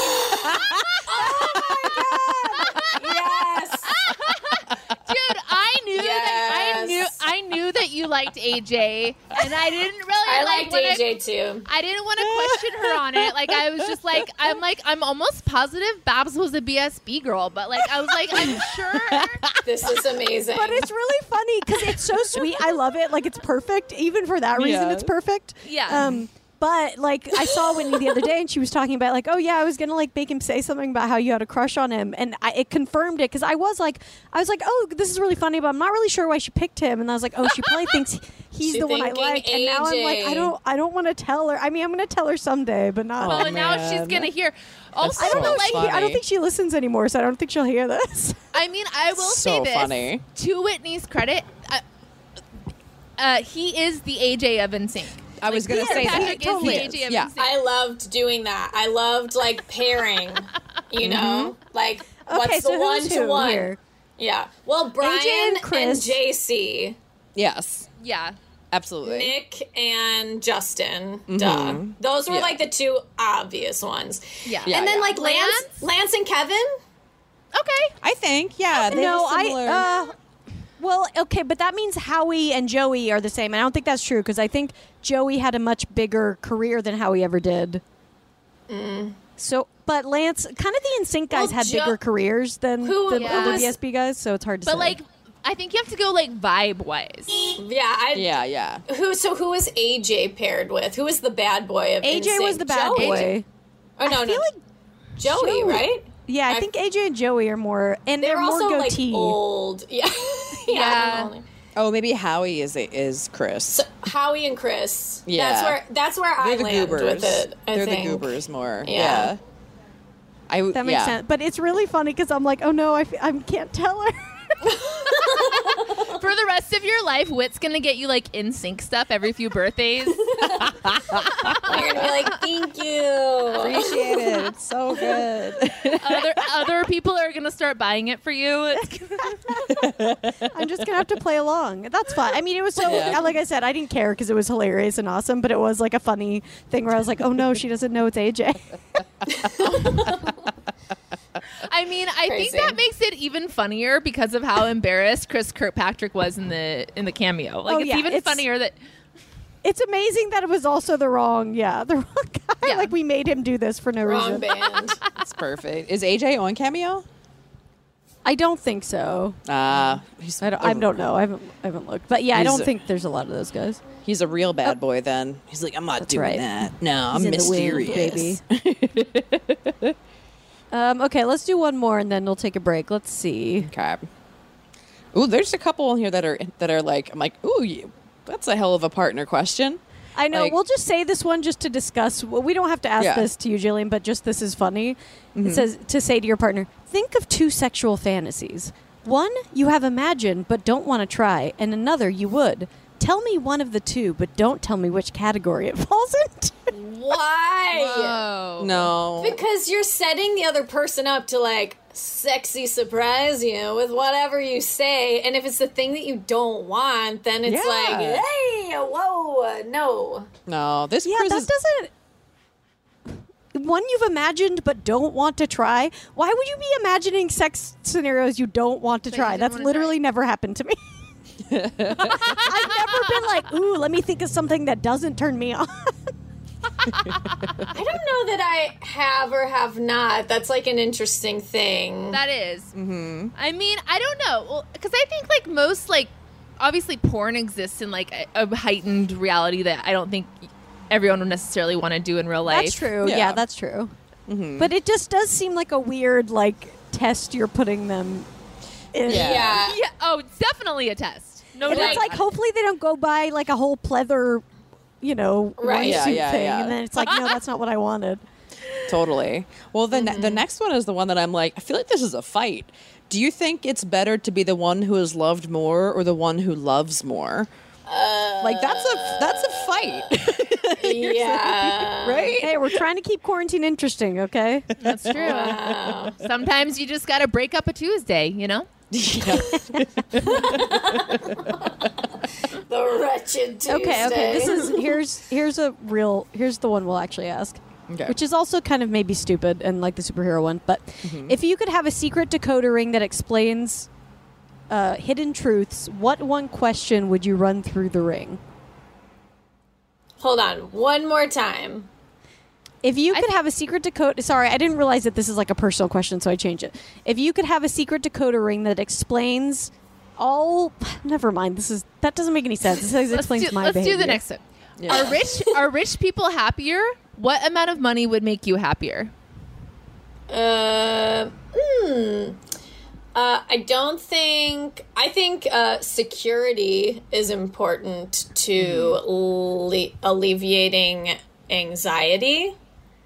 Yes. Dude, I knew that I Yes. knew I knew that you liked A J, and I didn't really I like liked wanna- A J too. I didn't want to question her on it. Like I was just like I'm like I'm almost positive Babs was a B S B girl, but like I was like I'm sure. This is amazing. But it's really funny because it's so sweet. I love it. Like, it's perfect. Even for that reason, Yeah. it's perfect. Yeah. Um, but, like, I saw Whitney the other day, and she was talking about, like, oh, yeah, I was going to, like, make him say something about how you had a crush on him. And I, it confirmed it because I was like, I was like, oh, this is really funny, but I'm not really sure why she picked him. And I was like, oh, she probably thinks he's She the one I thinking like. And now I'm like, I A J. don't I don't want to tell her. I mean, I'm going to tell her someday, but not. well, Oh, and now she's man. gonna hear. Also, I don't so know. like, She, I don't funny. think she listens anymore, so I don't think she'll hear this. I mean, I will So say this funny. to Whitney's credit. Uh, uh, he is the A J of N Sync. I was gonna Peter say that. Patrick is Totally the is. A J of Yeah. N Sync. I loved doing that. I loved like pairing, you know, like what's Okay, the so one who's to who one? here? Yeah. Well, Brian and and, Chris. J C, Yes, Yeah. absolutely. Nick and Justin. Duh. Those were Yeah. like the two obvious ones. Yeah. Yeah, and then yeah. like Lance, Lance and Kevin. Okay. I think, yeah. They no, have similar. I. Uh, well, okay, but that means Howie and Joey are the same. And I don't think that's true because I think Joey had a much bigger career than Howie ever did. So, but Lance, kind of the N Sync guys Well, had Jo- bigger careers than Who- the Yeah. other who's- B S B guys, so it's hard to But say. like, I think you have to go like vibe wise. Yeah. I, yeah, yeah. Who? So who was A J paired with? Who was the bad boy of A J N Sync? was the bad Joey. boy. Oh no, I no. feel like Joey, Joey- right? Yeah, I, I- think A J and Joey are more, and They're they're, more also goatee. like old. Yeah. yeah. Yeah. I don't know. Oh, maybe Howie is is Chris. So, Howie and Chris. Yeah. That's where that's where I They're the land goobers. with it. I They're think. the goobers more. Yeah. Yeah. I w- That makes yeah. sense. But it's really funny because I'm like, oh no, I, f- I can't tell her. For the rest of your life, Whit's gonna get you like in sync stuff every few birthdays. You're gonna be like, thank you. Appreciate it. It's so good. other other people are gonna start buying it for you. It's gonna- I'm just gonna have to play along. That's fine. I mean, it was so Yeah. like I said, I didn't care because it was hilarious and awesome. But it was like a funny thing where I was like, oh no, she doesn't know it's A J. I mean, I Crazy. think that makes it even funnier because of how embarrassed Chris Kirkpatrick was in the in the cameo. Like Oh, it's yeah, even it's- funnier that It's amazing that it was also the wrong, yeah, the wrong guy. Yeah. Like we made him do this for no Wrong reason. band. It's perfect. Is A J on Cameo? I don't think so. Ah, he's I don't. a- I don't know. I haven't. I haven't looked. But yeah, I He's don't a- think there's a lot of those guys. He's a real bad boy. Then he's like, I'm not That's doing right. that. No, He's I'm in the wind, mysterious, baby. Um, okay, let's do one more and then we'll take a break. Let's see. Okay. Ooh, there's a couple in here that are that are like, I'm like, ooh, you, that's a hell of a partner question. I know. Like- we'll just say this one just to discuss. Well, we don't have to ask Yeah. this to you, Jillian, but just this is funny. Mm-hmm. It says to say to your partner, think of two sexual fantasies. One you have imagined but don't want to try, and another you would. Tell me one of the two, but don't tell me which category it falls into. Why? Whoa. No. Because you're setting the other person up to like sexy surprise you with whatever you say, and if it's the thing that you don't want, then it's Yeah. like, hey, whoa, no. No, this Yeah, cruise that is doesn't. One you've imagined but don't want to try. Why would you be imagining sex scenarios you don't want to That you try? didn't That's wanna literally try. never happened to me. I've never been like, ooh, let me think of something that doesn't turn me on. I don't know that I have or have not. That's like an interesting thing. That is. Mm-hmm. I mean, I don't know. Well, because I think like most like obviously porn exists in like a, a heightened reality that I don't think everyone would necessarily want to do in real life. That's true. Yeah, Yeah. that's true. But it just does seem like a weird like test you're putting them in. Yeah. yeah. Yeah. Oh, it's definitely a test. No And doubt. it's like hopefully they don't go buy like a whole pleather, you know, Right. Yeah, suit yeah, thing, yeah. and then it's like, no, that's not what I wanted. totally. Well, the ne- the next one is the one that I'm like, I feel like this is a fight. Do you think it's better to be the one who is loved more or the one who loves more? Uh, like that's a that's a fight, Yeah. right? Hey, we're trying to keep quarantine interesting, okay? That's true. Wow. Sometimes you just got to break up a Tuesday, you know? The wretched Tuesday. Okay, okay. This is here's here's a real here's the one we'll actually ask. Okay. Which is also kind of maybe stupid and like the superhero one, but Mm-hmm. if you could have a secret decoder ring that explains uh, hidden truths, what one question would you run through the ring? Hold on, one more time. If you could have a secret decoder, sorry, I didn't realize that this is like a personal question, so I changed it. If you could have a secret decoder ring that explains all, never mind. This is that doesn't make any sense. This Let's explains do, my let's behavior. do the next one. Yeah. Are rich are rich people happier? What amount of money would make you happier? Uh, hmm. Uh, I don't think. I think uh, security is important to alle- alleviating anxiety.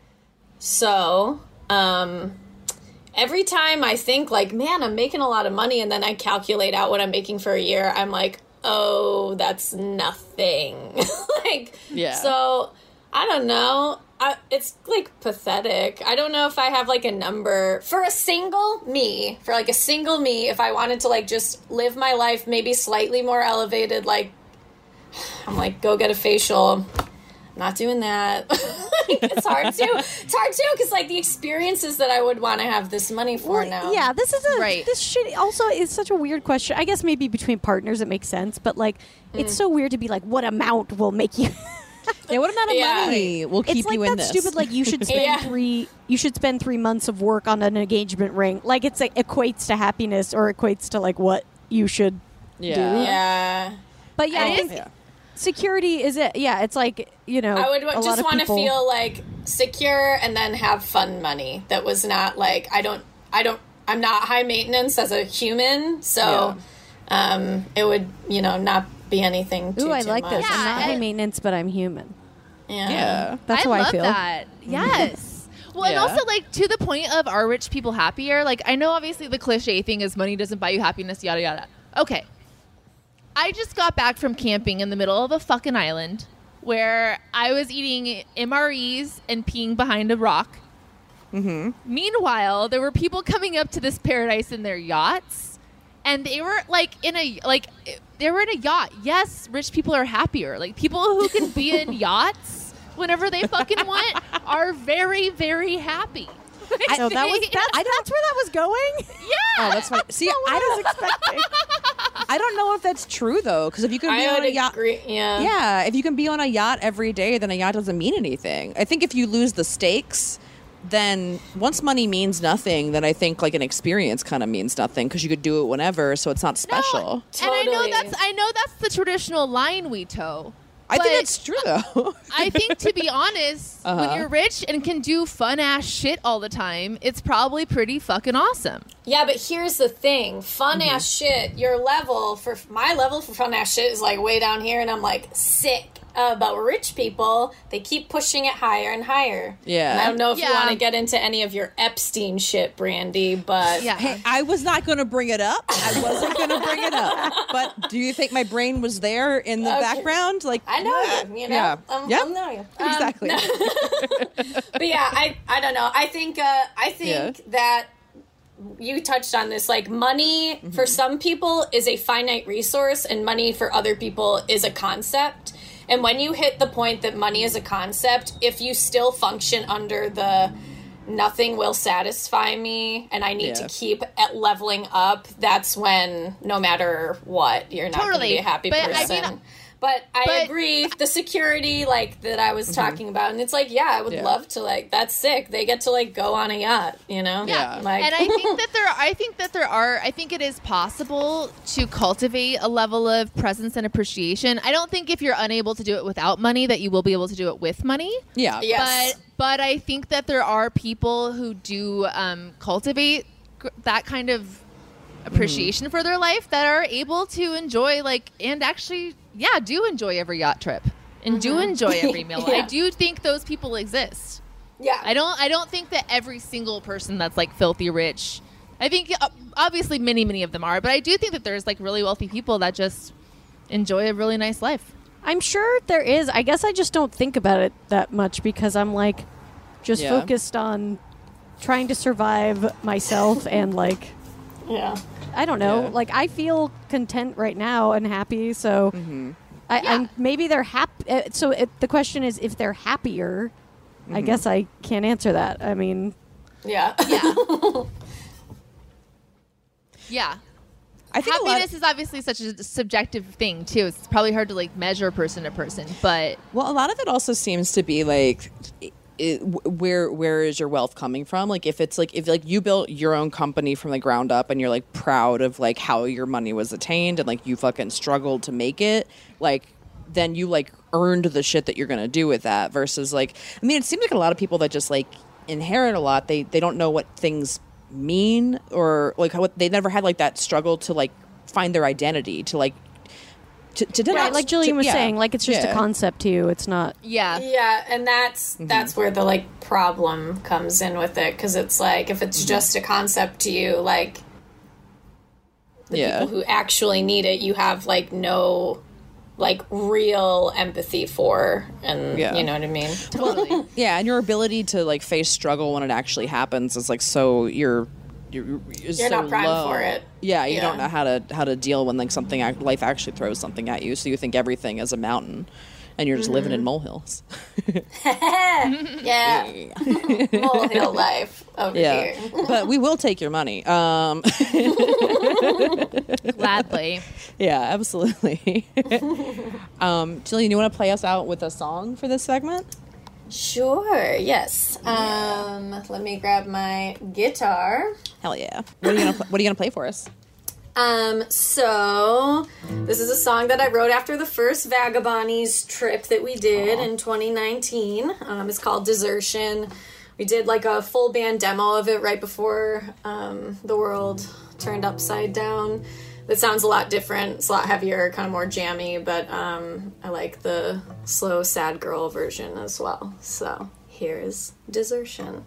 So, um, every time I think, like, man, I'm making a lot of money, and then I calculate out what I'm making for a year, I'm like, oh, that's nothing. like, Yeah. So, I don't know. I, it's like pathetic. I don't know if I have like a number for a single me, for like a single me, if I wanted to like just live my life maybe slightly more elevated, like I'm like, go get a facial. Not doing that. It's hard to. It's hard to because like the experiences that I would want to have this money for Well, now. Yeah, this is a Right. this shit also is such a weird question. I guess maybe between partners it makes sense, but like it's so weird to be like, what amount will make you? Yeah, what amount of Yeah. money will keep It's like you in that this? stupid like you should spend Yeah. three you should spend three months of work on an engagement ring. Like it's like equates to happiness or equates to like what you should yeah. do. Yeah. But yeah, I It think is- Yeah. security is it. Yeah, it's like you know. I would a w- lot just of want to people- feel like secure and then have fun money. That was not like I don't I don't I'm not high maintenance as a human, so um, it would you know not be anything too Ooh, I too like much. this. I'm Yeah, not high and- maintenance, but I'm human. Yeah. Yeah. That's how I I love feel. that. Yes. Well, Yeah. and also like to the point of are rich people happier? Like I know obviously the cliche thing is money doesn't buy you happiness, yada yada. Okay. I just got back from camping in the middle of a fucking island where I was eating M R Es and peeing behind a rock. Mm-hmm. Meanwhile, there were people coming up to this paradise in their yachts, and they were like in a like they were in a yacht. Yes, rich people are happier. Like people who can be in yachts whenever they fucking want are very very happy. So that was that's, that's where that was going. Oh, that's fine. See, What I I was don't. expecting. I don't know if that's true though, because if you can be I on would a yacht, agree. Yeah. yeah, if you can be on a yacht every day, then a yacht doesn't mean anything. I think if you lose the stakes, then once money means nothing, then I think like an experience kind of means nothing because you could do it whenever, so it's not special. And I know Totally. that's I know that's the traditional line we toe. I think but that's true though. I think to be honest, Uh-huh. when you're rich and can do fun ass shit all the time, it's probably pretty fucking awesome. Yeah, but here's the thing: fun Mm-hmm. ass shit. Your level for my level for fun ass shit is like way down here, and I'm like sick. Uh, but rich people, they keep pushing it higher and higher. Yeah. And I don't know if you Yeah. want to get into any of your Epstein shit, Brandy, but Yeah. Hey, I was not going to bring it up. I wasn't going to bring it up. But do you think my brain was there in the Okay. background? Like I know yeah, you. You know, Yeah. um, Yep. I know you. Um, Exactly. But yeah, I I don't know. I think uh, I think that you touched on this. Like money Mm-hmm. for some people is a finite resource, and money for other people is a concept. And when you hit the point that money is a concept, if you still function under the nothing will satisfy me and I need Yeah. to keep at leveling up, that's when no matter what, you're not going to Totally. be a happy But I person. mean- But I But- agree, the security like that I was talking about, and it's like, yeah, I would Yeah. love to like. That's sick. They get to like go on a yacht, you know. Yeah. Like, And I think that there I think that there are I think it is possible to cultivate a level of presence and appreciation. I don't think if you're unable to do it without money that you will be able to do it with money. Yeah. yes, But but I think that there are people who do um, cultivate gr- that kind of appreciation for their life that are able to enjoy like and actually yeah do enjoy every yacht trip and do enjoy every meal. I Yeah. do think those people exist. yeah, I don't I don't think that every single person that's like filthy rich. I think uh, obviously many many of them are, but I do think that there's like really wealthy people that just enjoy a really nice life. I'm sure there is. I guess I just don't think about it that much because I'm like just Yeah. focused on trying to survive myself and like Yeah. I don't know. Yeah. Like, I feel content right now and happy. So, Mm-hmm. I, Yeah. I'm maybe they're happy. Uh, so it, the question is, if they're happier. Mm-hmm. I guess I can't answer that. I mean, Yeah. Yeah. Yeah. I think a lot Happiness is obviously such a subjective thing too. It's probably hard to like measure person to person, but Well, a lot of it also seems to be like, it, where where is your wealth coming from? Like, if it's like if like you built your own company from the ground up and you're like proud of like how your money was attained and like you fucking struggled to make it, like then you like earned the shit that you're gonna do with that. Versus like, I mean, it seems like a lot of people that just like inherit a lot. They they don't know what things mean or like how they never had like that struggle to like find their identity to like. To, to right, like Jillian to- was yeah. saying, like it's just Yeah. a concept to you. It's not. yeah. Yeah, and that's that's where the like problem comes in with it, because it's like if it's just a concept to you, like the Yeah. people who actually need it, you have like no like real empathy for, and Yeah. you know what I mean. Totally. Yeah, and your ability to like face struggle when it actually happens is like so you're you're, you're, You're so not primed low. for it. Yeah, you Yeah. don't know how to how to deal when like something ac- life actually throws something at you. So you think everything is a mountain, and you're just living in molehills. Yeah, molehill life over Yeah, here. but we will take your money. Um, Gladly. yeah, absolutely. um, Jillian, you want to play us out with a song for this segment? Sure. Yes. Um, let me grab my guitar. Hell yeah! What are you gonna pl- What are you gonna play for us? Um, so this is a song that I wrote after the first Vagabondies trip that we did in twenty nineteen. Um, it's called Desertion. We did like a full band demo of it right before um, the world turned upside down. It sounds a lot different. It's a lot heavier, kind of more jammy, but um, I like the slow, sad girl version as well. So here's Desertion.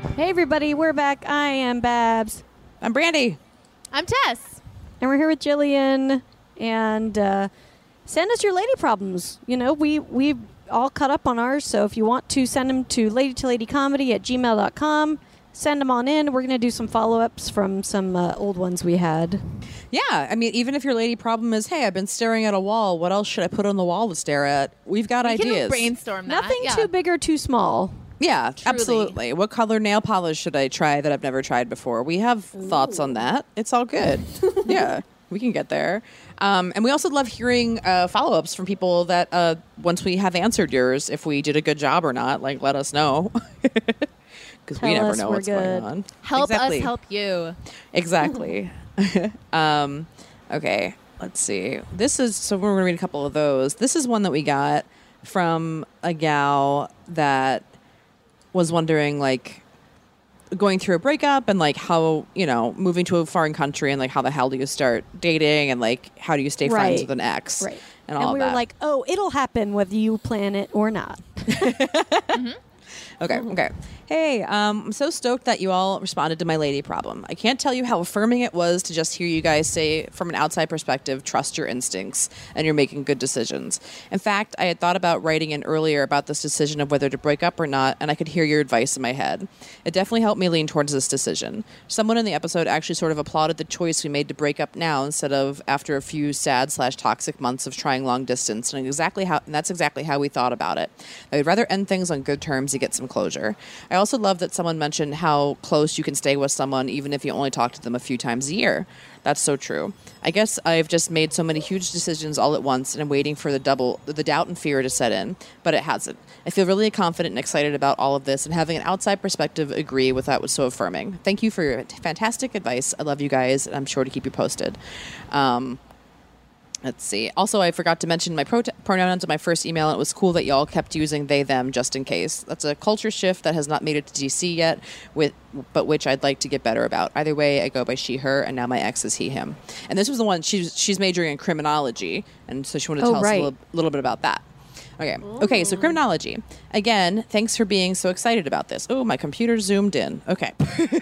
Hey, everybody, we're back. I am Babs. I'm Brandy. I'm Tess. And we're here with Jillian. And uh, send us your lady problems. You know, we, we all caught up on ours, so if you want to send them to lady to lady comedy at gmail dot com, send them on in. We're going to do some follow-ups from some uh, old ones we had. Yeah, I mean, even if your lady problem is, hey, I've been staring at a wall, what else should I put on the wall to stare at? We've got We ideas. can brainstorm that. Nothing yeah. too big or too small. Yeah, Truly. absolutely. What color nail polish should I try that I've never tried before? We have thoughts on that. It's all good. Yeah, we can get there. Um, and we also love hearing uh, follow-ups from people that uh, once we have answered yours, if we did a good job or not, like let us know. Because we Tell never us know we're what's good. going on. Help Exactly. us help you. Exactly. um, okay, let's see. This is, so we're going to read a couple of those. This is one that we got from a gal that was wondering, like, going through a breakup and, like, how, you know, moving to a foreign country and, like, how the hell do you start dating and, like, how do you stay friends Right. with an ex? Right. And And all we of were that. like, oh, it'll happen whether you plan it or not. Okay, okay. Hey, um, I'm so stoked that you all responded to my lady problem. I can't tell you how affirming it was to just hear you guys say, from an outside perspective, trust your instincts and you're making good decisions. In fact, I had thought about writing in earlier about this decision of whether to break up or not, and I could hear your advice in my head. It definitely helped me lean towards this decision. Someone in the episode actually sort of applauded the choice we made to break up now instead of after a few sad slash toxic months of trying long distance, and exactly how and that's exactly how we thought about it. I would rather end things on good terms to get some closure. I also love that someone mentioned how close you can stay with someone even if you only talk to them a few times a year. That's so true. I guess I've just made so many huge decisions all at once and I'm waiting for the double the doubt and fear to set in, but it hasn't. I feel really confident and excited about all of this, and having an outside perspective agree with that was so affirming. Thank you for your fantastic advice. I love you guys, and I'm sure to keep you posted. Um, Let's see. Also, I forgot to mention my pro- pronouns in my first email, and it was cool that y'all kept using they, them, just in case. That's a culture shift that has not made it to D C yet, with but which I'd like to get better about. Either way, I go by she, her, and now my ex is he, him. And this was the one, she's, she's majoring in criminology, and so she wanted to Oh, Oh, tell right. us a little, little bit about that. Okay. Okay, so criminology. Again, thanks for being so excited about this. Oh, my computer zoomed in. Okay.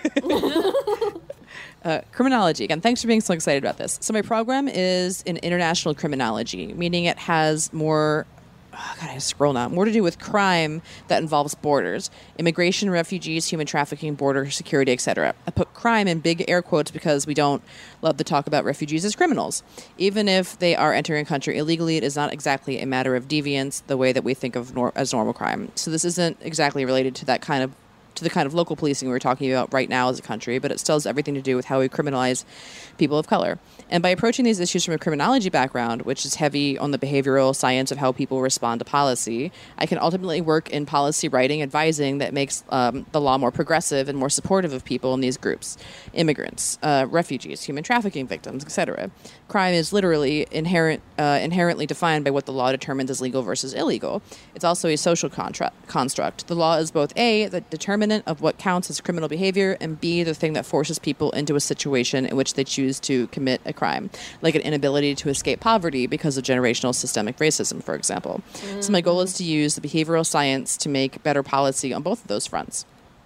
Uh, criminology. Again, thanks for being so excited about this. So my program is in international criminology, meaning it has more, oh God, I scroll now, more to do with crime that involves borders, immigration, refugees, human trafficking, border security, et cetera. I put crime in big air quotes because we don't love to talk about refugees as criminals. Even if they are entering a country illegally, it is not exactly a matter of deviance the way that we think of nor- as normal crime. So this isn't exactly related to that kind of to the kind of local policing we're talking about right now as a country, but it still has everything to do with how we criminalize people of color. And by approaching these issues from a criminology background, which is heavy on the behavioral science of how people respond to policy, I can ultimately work in policy writing, advising that makes um, the law more progressive and more supportive of people in these groups. Immigrants, uh, refugees, human trafficking victims, et cetera. Crime is literally inherent, uh, inherently defined by what the law determines as legal versus illegal. It's also a social contra- construct. The law is both A, the determinant of what counts as criminal behavior, and B, the thing that forces people into a situation in which they choose to commit a crime, like an inability to escape poverty because of generational systemic racism, for example. Mm-hmm. So my goal is to use the behavioral science to make better policy on both of those fronts.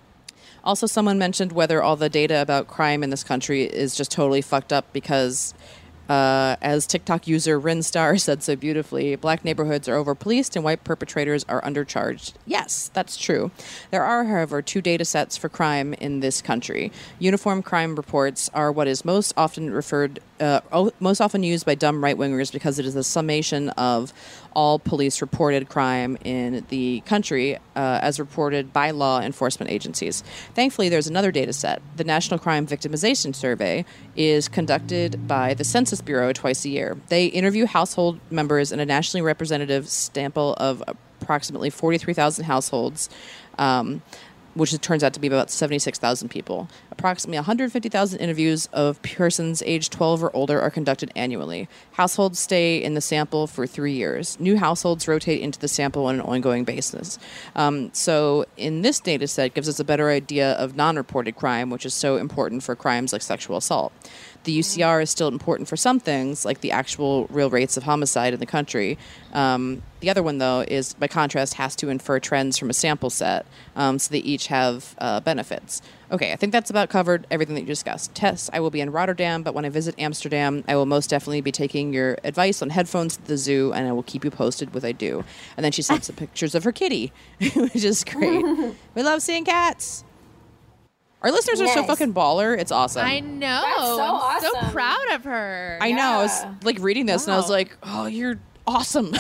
Also, someone mentioned whether all the data about crime in this country is just totally fucked up because Uh, as TikTok user Rinstar said so beautifully, black neighborhoods are over-policed and white perpetrators are undercharged. Yes, that's true. There are, however, two data sets for crime in this country. Uniform crime reports are what is most often referred, uh, most often used by dumb right-wingers because it is a summation of all police reported crime in the country uh, as reported by law enforcement agencies. Thankfully, there's another data set. The National Crime Victimization Survey is conducted by the Census Bureau twice a year. They interview household members in a nationally representative sample of approximately forty-three thousand households, um, which it turns out to be about seventy-six thousand people. Approximately one hundred fifty thousand interviews of persons aged twelve or older are conducted annually. Households stay in the sample for three years. New households rotate into the sample on an ongoing basis. Um, so in this data set, it gives us a better idea of non-reported crime, which is so important for crimes like sexual assault. the U C R is still important for some things, like the actual real rates of homicide in the country. Um, the other one, though, is, by contrast, has to infer trends from a sample set, um, so they each have uh, benefits. Okay, I think that's about covered everything that you discussed. Tess, I will be in Rotterdam, but when I visit Amsterdam, I will most definitely be taking your advice on headphones at the zoo, and I will keep you posted what I do. And then she sent some pictures of her kitty, which is great. We love seeing cats. Our listeners are so Nice. fucking baller. It's awesome. I know. That's so I'm so awesome. proud of her. I know. I was Yeah. like reading this, and I was Wow. like, "Oh, you're awesome."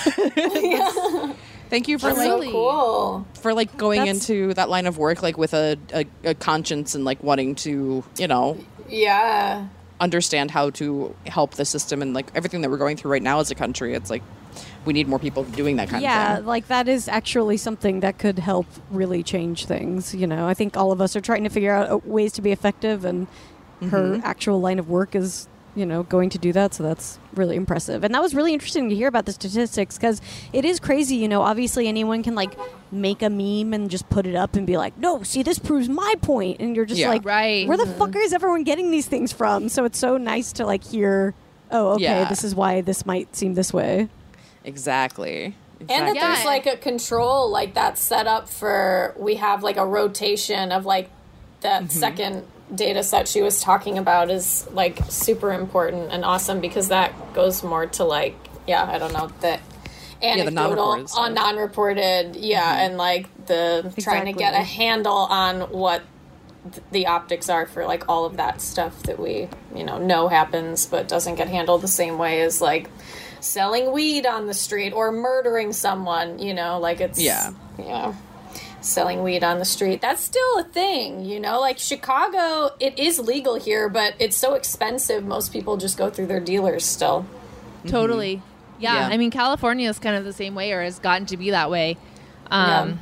Thank you for That's like so Really? cool. for like going That's- into that line of work like with a, a, a conscience and like wanting to, you know, Yeah. understand how to help the system and like everything that we're going through right now as a country. It's like we need more people doing that kind yeah, of thing. like that is actually something that could help really change things. You know, I think all of us are trying to figure out uh, ways to be effective, and her actual line of work is, you know, going to do that. So that's really impressive. And that was really interesting to hear about the statistics, because it is crazy. You know, obviously anyone can like make a meme and just put it up and be like, no, see, this proves my point. And you're just Yeah. like, Right. where the fuck is everyone getting these things from? So it's so nice to like hear, oh, okay, Yeah. this is why this might seem this way. Exactly. And that Exactly. there's Yeah. like a control like that's set up for, we have like a rotation of like that second data set she was talking about is like super important and awesome, because that goes more to like, yeah, I don't know, the the anecdotal non-reported stuff. on non-reported, yeah, and like the trying to get a Exactly. handle on what th- the optics are for like all of that stuff that we, you know, know happens but doesn't get handled the same way as like selling weed on the street or murdering someone, you know, like it's, Yeah. you know, selling weed on the street. That's still a thing, you know, like Chicago, it is legal here, but it's so expensive. Most people just go through their dealers still. Totally. Yeah. Yeah. I mean, California is kind of the same way, or has gotten to be that way. Um,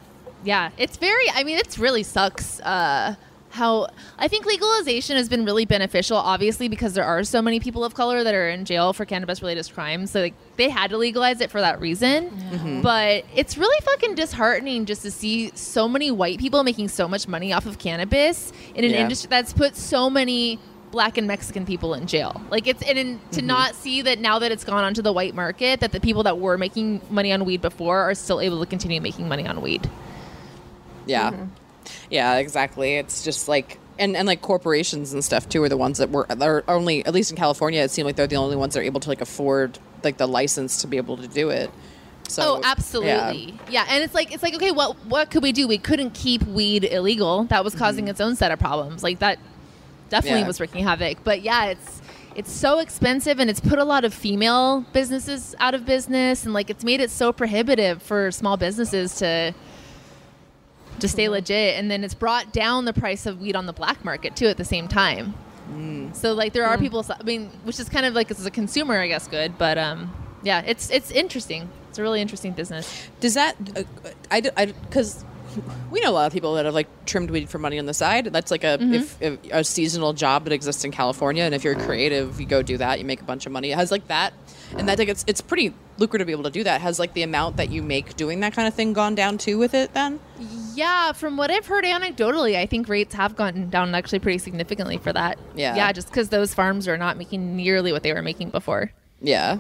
yeah. It's very, I mean, it's really sucks. Uh, how I think legalization has been really beneficial, obviously, because there are so many people of color that are in jail for cannabis-related crimes. So like, they had to legalize it for that reason. But it's really fucking disheartening just to see so many white people making so much money off of cannabis in an Yeah. industry that's put so many Black and Mexican people in jail. Like it's and in, to not see that now that it's gone onto the white market, that the people that were making money on weed before are still able to continue making money on weed. Yeah. Yeah, exactly. It's just like and, and like corporations and stuff too are the ones that were are only, at least in California, it seemed like they're the only ones that are able to like afford like the license to be able to do it. So Oh, absolutely. Yeah. and it's like it's like okay, what what could we do? We couldn't keep weed illegal. That was causing its own set of problems. Like that definitely Yeah. was wreaking havoc. But yeah, it's it's so expensive, and it's put a lot of female businesses out of business, and like it's made it so prohibitive for small businesses to to stay legit, and then it's brought down the price of weed on the black market too at the same time. So like there are people, I mean, which is kind of like as a consumer, I guess, good, but um, yeah, it's it's interesting. It's a really interesting business. Does that uh, I because we know a lot of people that have like trimmed weed for money on the side. That's like a if, if a seasonal job that exists in California, and if you're creative, you go do that, you make a bunch of money. It has like that, and that like it's it's pretty lucrative to be able to do that. Has like the amount that you make doing that kind of thing gone down too with it then? Yeah, from what I've heard anecdotally, I think rates have gone down actually pretty significantly for that. Yeah. Yeah, just because those farms are not making nearly what they were making before. Yeah.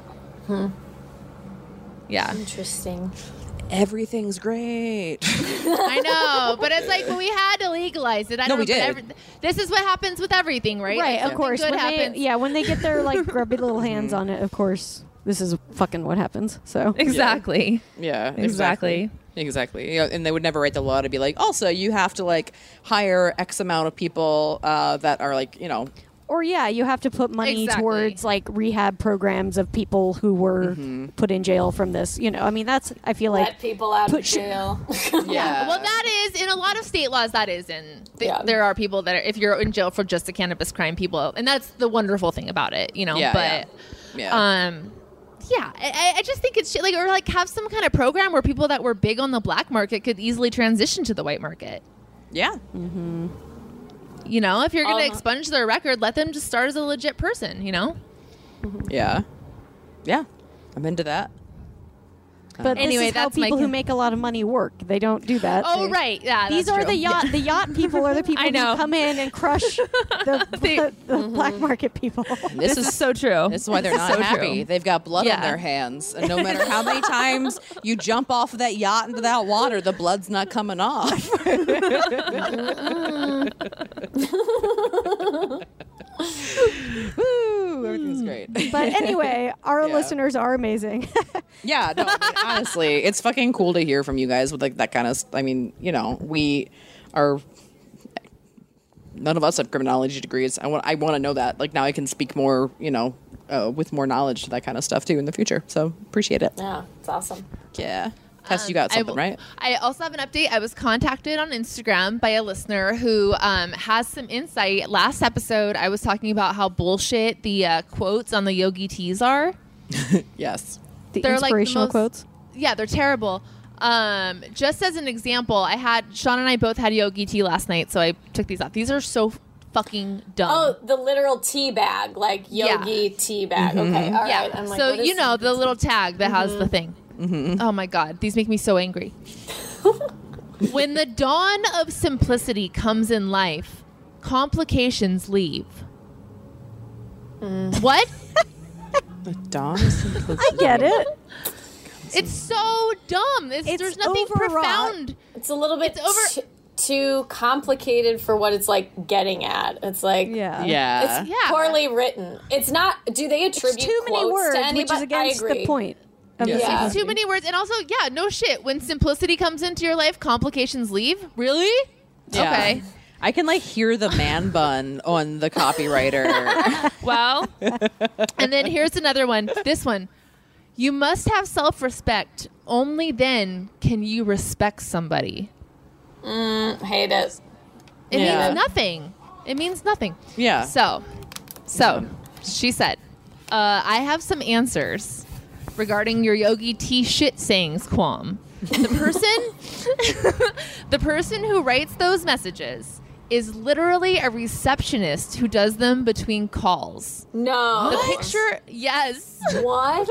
Yeah. Interesting. Everything's great. I know, but it's like, well, we had to legalize it. I No, don't we know, but did. every- this is what happens with everything, right? Right, Like, of something course. Good When they, happens. yeah, when they get their like grubby little hands on it, of course, this is fucking what happens. So Exactly. Yeah, Exactly. Exactly. You know, and they would never write the law to be like, also, you have to like hire X amount of people uh, that are like, you know, or yeah, you have to put money Exactly. towards like rehab programs of people who were put in jail from this. You know, I mean, that's I feel like Let people out of push- jail. yeah. Well, that is in a lot of state laws. That is in th- Yeah. there are people that are, if you're in jail for just a cannabis crime, people, and that's the wonderful thing about it, you know. Yeah, but yeah. um, yeah, I, I just think it's shit, like or like have some kind of program where people that were big on the black market could easily transition to the white market. yeah. You know, if you're going to Um, expunge their record, let them just start as a legit person. You know. Yeah. Yeah. I'm into that. But Anyway, this is how that's my people con- who make a lot of money work. They don't do that. Oh, They- right. Yeah, These that's are true. the yacht. Yeah. The yacht people are the people I know. who come in and crush the, They- the, the black market people. This, This is so true. This is why they're not So happy. true. They've got blood Yeah. on their hands, and no matter how many times you jump off of that yacht into that water, the blood's not coming off. Woo! Everything's great. But anyway, our Yeah. listeners are amazing. Yeah, no, I mean, honestly, it's fucking cool to hear from you guys with like that kind of. I mean, you know, we are. None of us have criminology degrees. I want. I want to know that. Like now, I can speak more. You know, uh, with more knowledge to that kind of stuff too in the future. So appreciate it. Yeah, it's awesome. Yeah. Tess, you got I something, will- right? I also have an update. I was contacted on Instagram by a listener who um, has some insight. Last episode, I was talking about how bullshit the uh, quotes on the Yogi Teas are. Yes. The They're like the inspirational most- quotes. Yeah, they're terrible. Um, just as an example, I had Sean and I both had Yogi Tea last night, so I took these off. These are so fucking dumb. Oh, the literal tea bag, like Yeah. Yogi tea bag. Okay, all right. yeah. I'm like, so what is you know this? the little tag that has the thing. Oh my god, these make me so angry. When the dawn of simplicity comes in life, complications leave. What? The dawn is simplicity. I get it. It's so dumb. It's, It's there's nothing overwrought. profound. It's a little bit It's over- t- too complicated for what it's like getting at. It's like Yeah. Yeah. it's Yeah. poorly written. It's not. Do they It's attribute too many quotes words, to which anybody? is against I agree. the point. Of Yeah. the Yeah. It's too many words. And also, yeah, no shit. When simplicity comes into your life, complications leave? Really? Yeah. Okay. I can like hear the man bun on the copywriter. Well, and then here's another one. This one. You must have self-respect. Only then can you respect somebody. Hate it. It Yeah. means nothing. It means nothing. Yeah. So, so she said, uh, I have some answers regarding your Yogi Tea shit sayings, Quam. The person, the person who writes those messages is literally a receptionist who does them between calls. No. The picture, yes. What?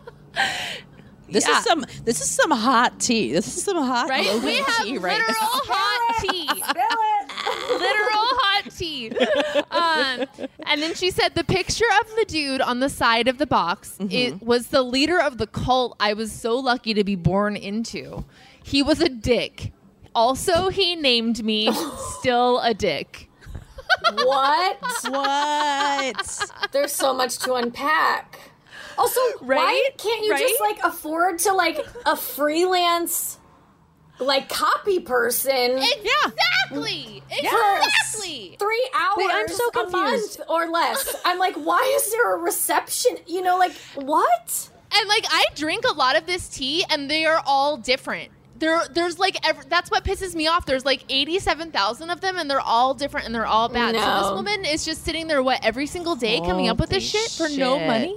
This Yeah. is some this is some hot tea. This is some hot Right? Yogi We have tea literal right now. hot tea. Literal hot tea. Um, and then she said the picture of the dude on the side of the box it was the leader of the cult I was so lucky to be born into. He was a dick. Also, he named me still a dick. What? What? There's so much to unpack. Also, why Right? can't you Right? just like afford to like a freelance like copy person Exactly. for Exactly. three hours Wait, I'm so a confused. month or less? I'm like, why is there a reception? You know, like what? And like I drink a lot of this tea, and they are all different. There, there's like ev- that's what pisses me off. There's like eighty-seven thousand of them, and they're all different, and they're all bad. So No. this woman is just sitting there, what, every single day, coming up with this Holy shit for no shit. money.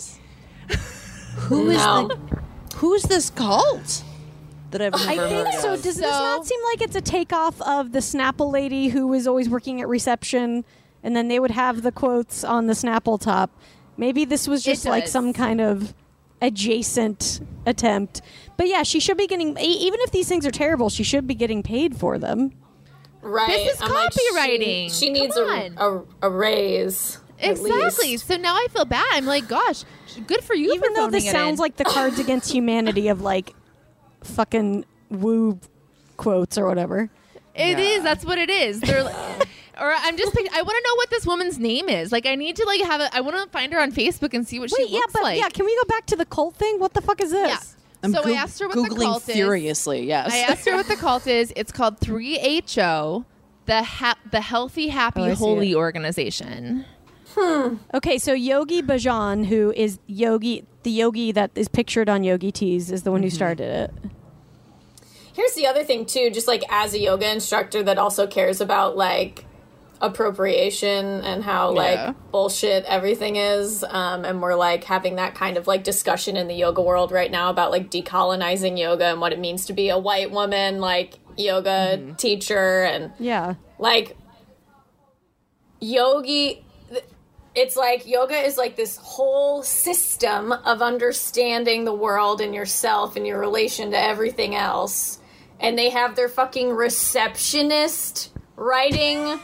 Who is No. the who's this cult that I've never I think heard so. of? Does this So- not seem like it's a takeoff of the Snapple lady who was always working at reception, and then they would have the quotes on the Snapple top? Maybe this was It just like does. some kind of adjacent attempt. But yeah, she should be getting, e- even if these things are terrible, she should be getting paid for them. Right. This is I'm like, she- copywriting. she, needs Come a, a a raise. at Exactly. least. So now I feel bad. I'm like, gosh, good for you. Even for though this phoning it sounds in. like the Cards Against Humanity of like fucking woo quotes or whatever. It is. Yeah. That's what it is. They're like, or I'm just. pic- I want to know what this woman's name is. Like, I need to like have. A, I want to find her on Facebook and see what Wait, she yeah, looks but like. yeah, can we go back to the cult thing? What the fuck is this? Yeah. I'm so Goog- I asked her what the Googling cult is. furiously. Yes. I asked her what the cult is. It's called three H O, the ha- the Healthy Happy Oh, I see Holy it. Organization. Okay, so Yogi Bhajan, who is Yogi, the Yogi that is pictured on Yogi Teas, is the one who started it. Here's the other thing too, just like as a yoga instructor that also cares about like appropriation and how Yeah. like bullshit everything is, um, and we're like having that kind of like discussion in the yoga world right now about like decolonizing yoga and what it means to be a white woman like yoga teacher, and Yeah. like yogi th- it's like yoga is like this whole system of understanding the world and yourself and your relation to everything else. And they have their fucking receptionist writing.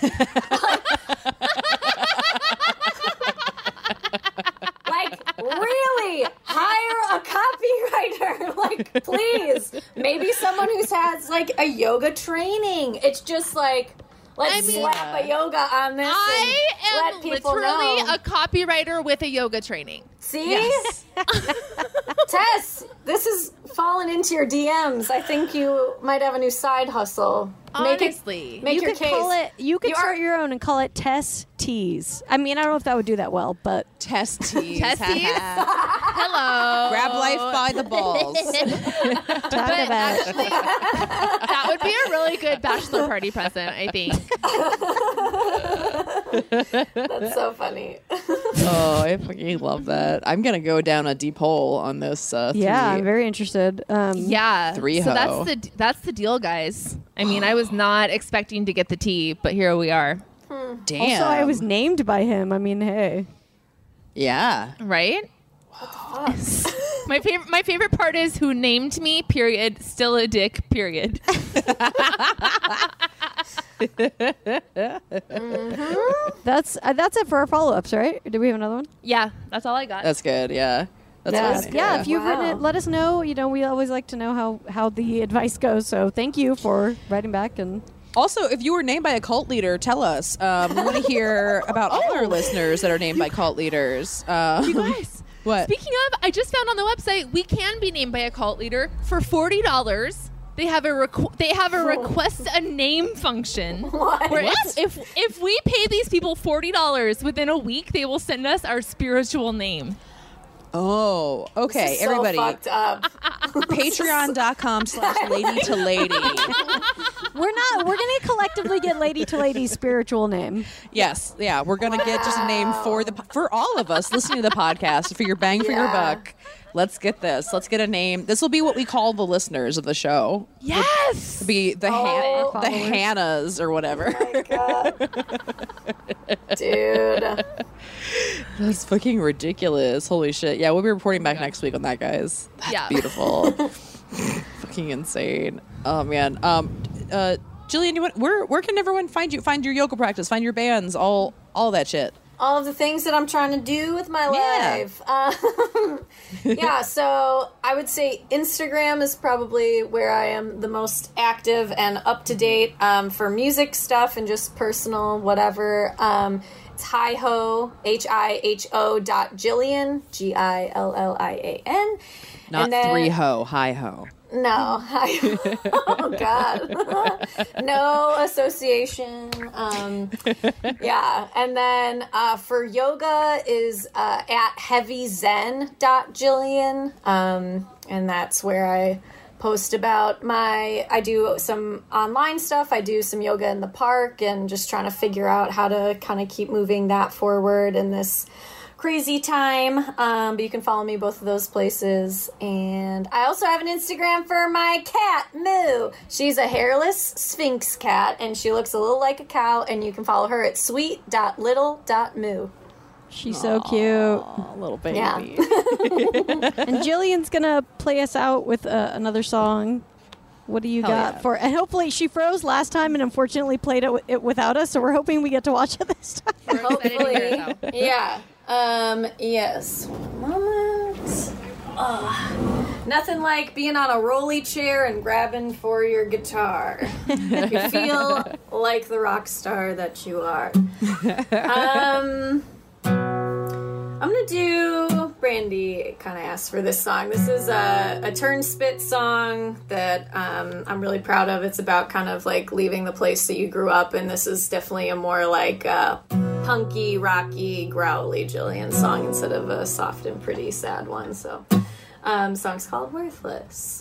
Like, really? Hire a copywriter. Like, please. Maybe someone who has, like, a yoga training. It's just like, let's I mean, slap a yoga on this I and am let people literally know. a copywriter with a yoga training. See? Yes. Tess, this has fallen into your D Ms. I think you might have a new side hustle. Make Honestly. it, make you your could case. call it. You could You start are- your own and call it Tess Tees. I mean, I don't know if that would do that well, but Testes. Testes? Hello. Grab life by the balls. talk But about. actually, that would be a really good bachelor party present, I think. That's so funny. Oh, I fucking love that. I'm gonna go down a deep hole on this. Uh, Yeah, three- I'm very interested. Um, Yeah. Three so ho. that's the that's the deal, guys. I mean, I was not expecting to get the tea, but here we are. Damn. Also, I was named by him. I mean, hey. Yeah. Right? my favorite my favorite part is who named me, period, still a dick, period. That's uh, that's it for our follow ups, right? Do we have another one? Yeah, that's all I got. That's good. Yeah. That's yeah, funny. yeah. If you've Wow. written it, let us know. You know, we always like to know how how the advice goes. So thank you for writing back. And Also, if you were named by a cult leader, tell us. Um, we want to hear about all our listeners that are named by cult leaders. Um, You guys, what? speaking of, I just found on the website we can be named by a cult leader for forty dollars. They have a requ- they have a request a name function. What? Where if, if if we pay these people forty dollars within a week, they will send us our spiritual name. Oh, okay. So Everybody, fucked up. patreon.com slash lady to lady. we're not. We're gonna collectively get Lady to Lady's spiritual name. Yes. Yeah. We're going to get just a name for the for all of us listening to the podcast, for your bang for your Yeah. buck. Let's get this. Let's get a name. This will be what we call the listeners of the show. Yes. Be the Oh. Han- the Hannahs or whatever. My God. Dude. That's fucking ridiculous. Holy shit. Yeah, we'll be reporting back next week on that, guys. That's Yeah. beautiful. Fucking insane. Oh man. Um uh Jillian, you want, where where can everyone find you? Find your yoga practice, find your bands, all all that shit. All of the things that I'm trying to do with my Yeah. life. Um, yeah, so I would say Instagram is probably where I am the most active and up to date um, for music stuff and just personal whatever. Um, it's Hi-Ho, H I H O dot Jillian, G I L L I A N. Not And then- three ho, hi ho. No. I, oh, God. No association. Um, yeah. And then uh, for yoga is uh, at heavy zen dot Jillian. Um, and that's where I post about my, I do some online stuff. I do some yoga in the park and just trying to figure out how to kind of keep moving that forward in this crazy time. Um, but you can follow me both of those places. And I also have an Instagram for my cat, Moo. She's a hairless Sphinx cat, and she looks a little like a cow, and you can follow her at sweet dot little dot moo. She's so cute. Oh, little baby. Yeah. And Jillian's gonna play us out with uh, another song. What do you Hell got yeah. for? And hopefully she froze last time and unfortunately played it, w- it without us. So we're hoping we get to watch it this time. We're excited to hear it, Hopefully. though. Yeah. Um, yes. Moment. Ugh. Nothing like being on a rolly chair and grabbing for your guitar. You feel like the rock star that you are. Um, I'm gonna do. Brandy kind of asked for this song. This is a, a turn spit song that um, I'm really proud of. It's about kind of like leaving the place that you grew up, and this is definitely a more like uh, punky, rocky, growly Jillian song instead of a soft and pretty sad one. So, um, the song's called Worthless.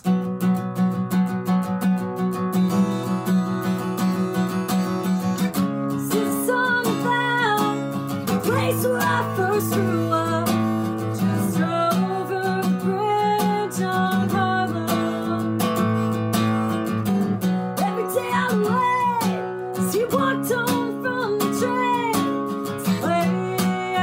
This is a song about the place where I first grew up, just over the bridge on Harlem. Every day I wait as you walked home from the train to play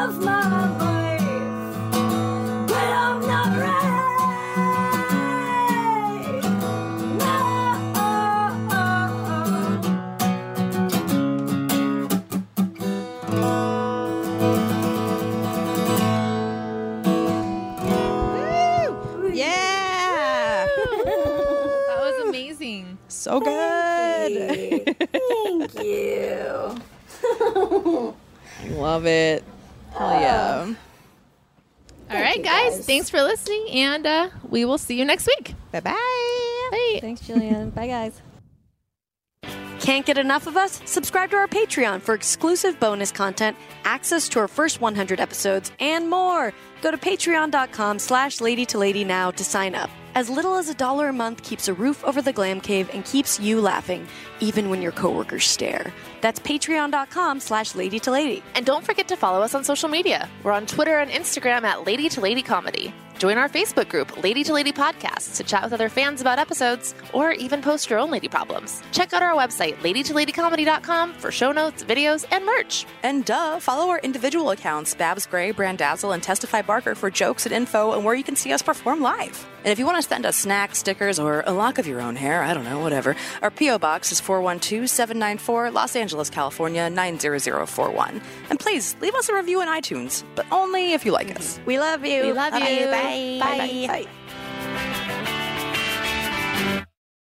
of my life when I'm not ready. Yeah. That was amazing. So good. Thank you. Love it. Hell yeah. All right, you, guys. guys. Thanks for listening, and uh, we will see you next week. Bye-bye. Bye. Thanks, Jillian. Bye, guys. Can't get enough of us? Subscribe to our Patreon for exclusive bonus content, access to our first one hundred episodes, and more. Go to patreon.com slash lady to lady now to sign up. As little as a dollar a month keeps a roof over the glam cave and keeps you laughing, even when your coworkers stare. That's patreon.com slash lady to lady. And don't forget to follow us on social media. We're on Twitter and Instagram at Lady to Lady Comedy. Join our Facebook group, Lady to Lady Podcasts, to chat with other fans about episodes, or even post your own lady problems. Check out our website, lady to lady comedy dot com, for show notes, videos, and merch. And duh, follow our individual accounts, Babs Gray, Brandazzle, and Testify Barker, for jokes and info and where you can see us perform live. And if you want to send us snacks, stickers, or a lock of your own hair, I don't know, whatever, our P O Box is four one two, seven nine four, Los Angeles, California, nine zero zero four one. And please, leave us a review in iTunes, but only if you like us. We love you. We love you. Bye. Bye. Bye. Bye.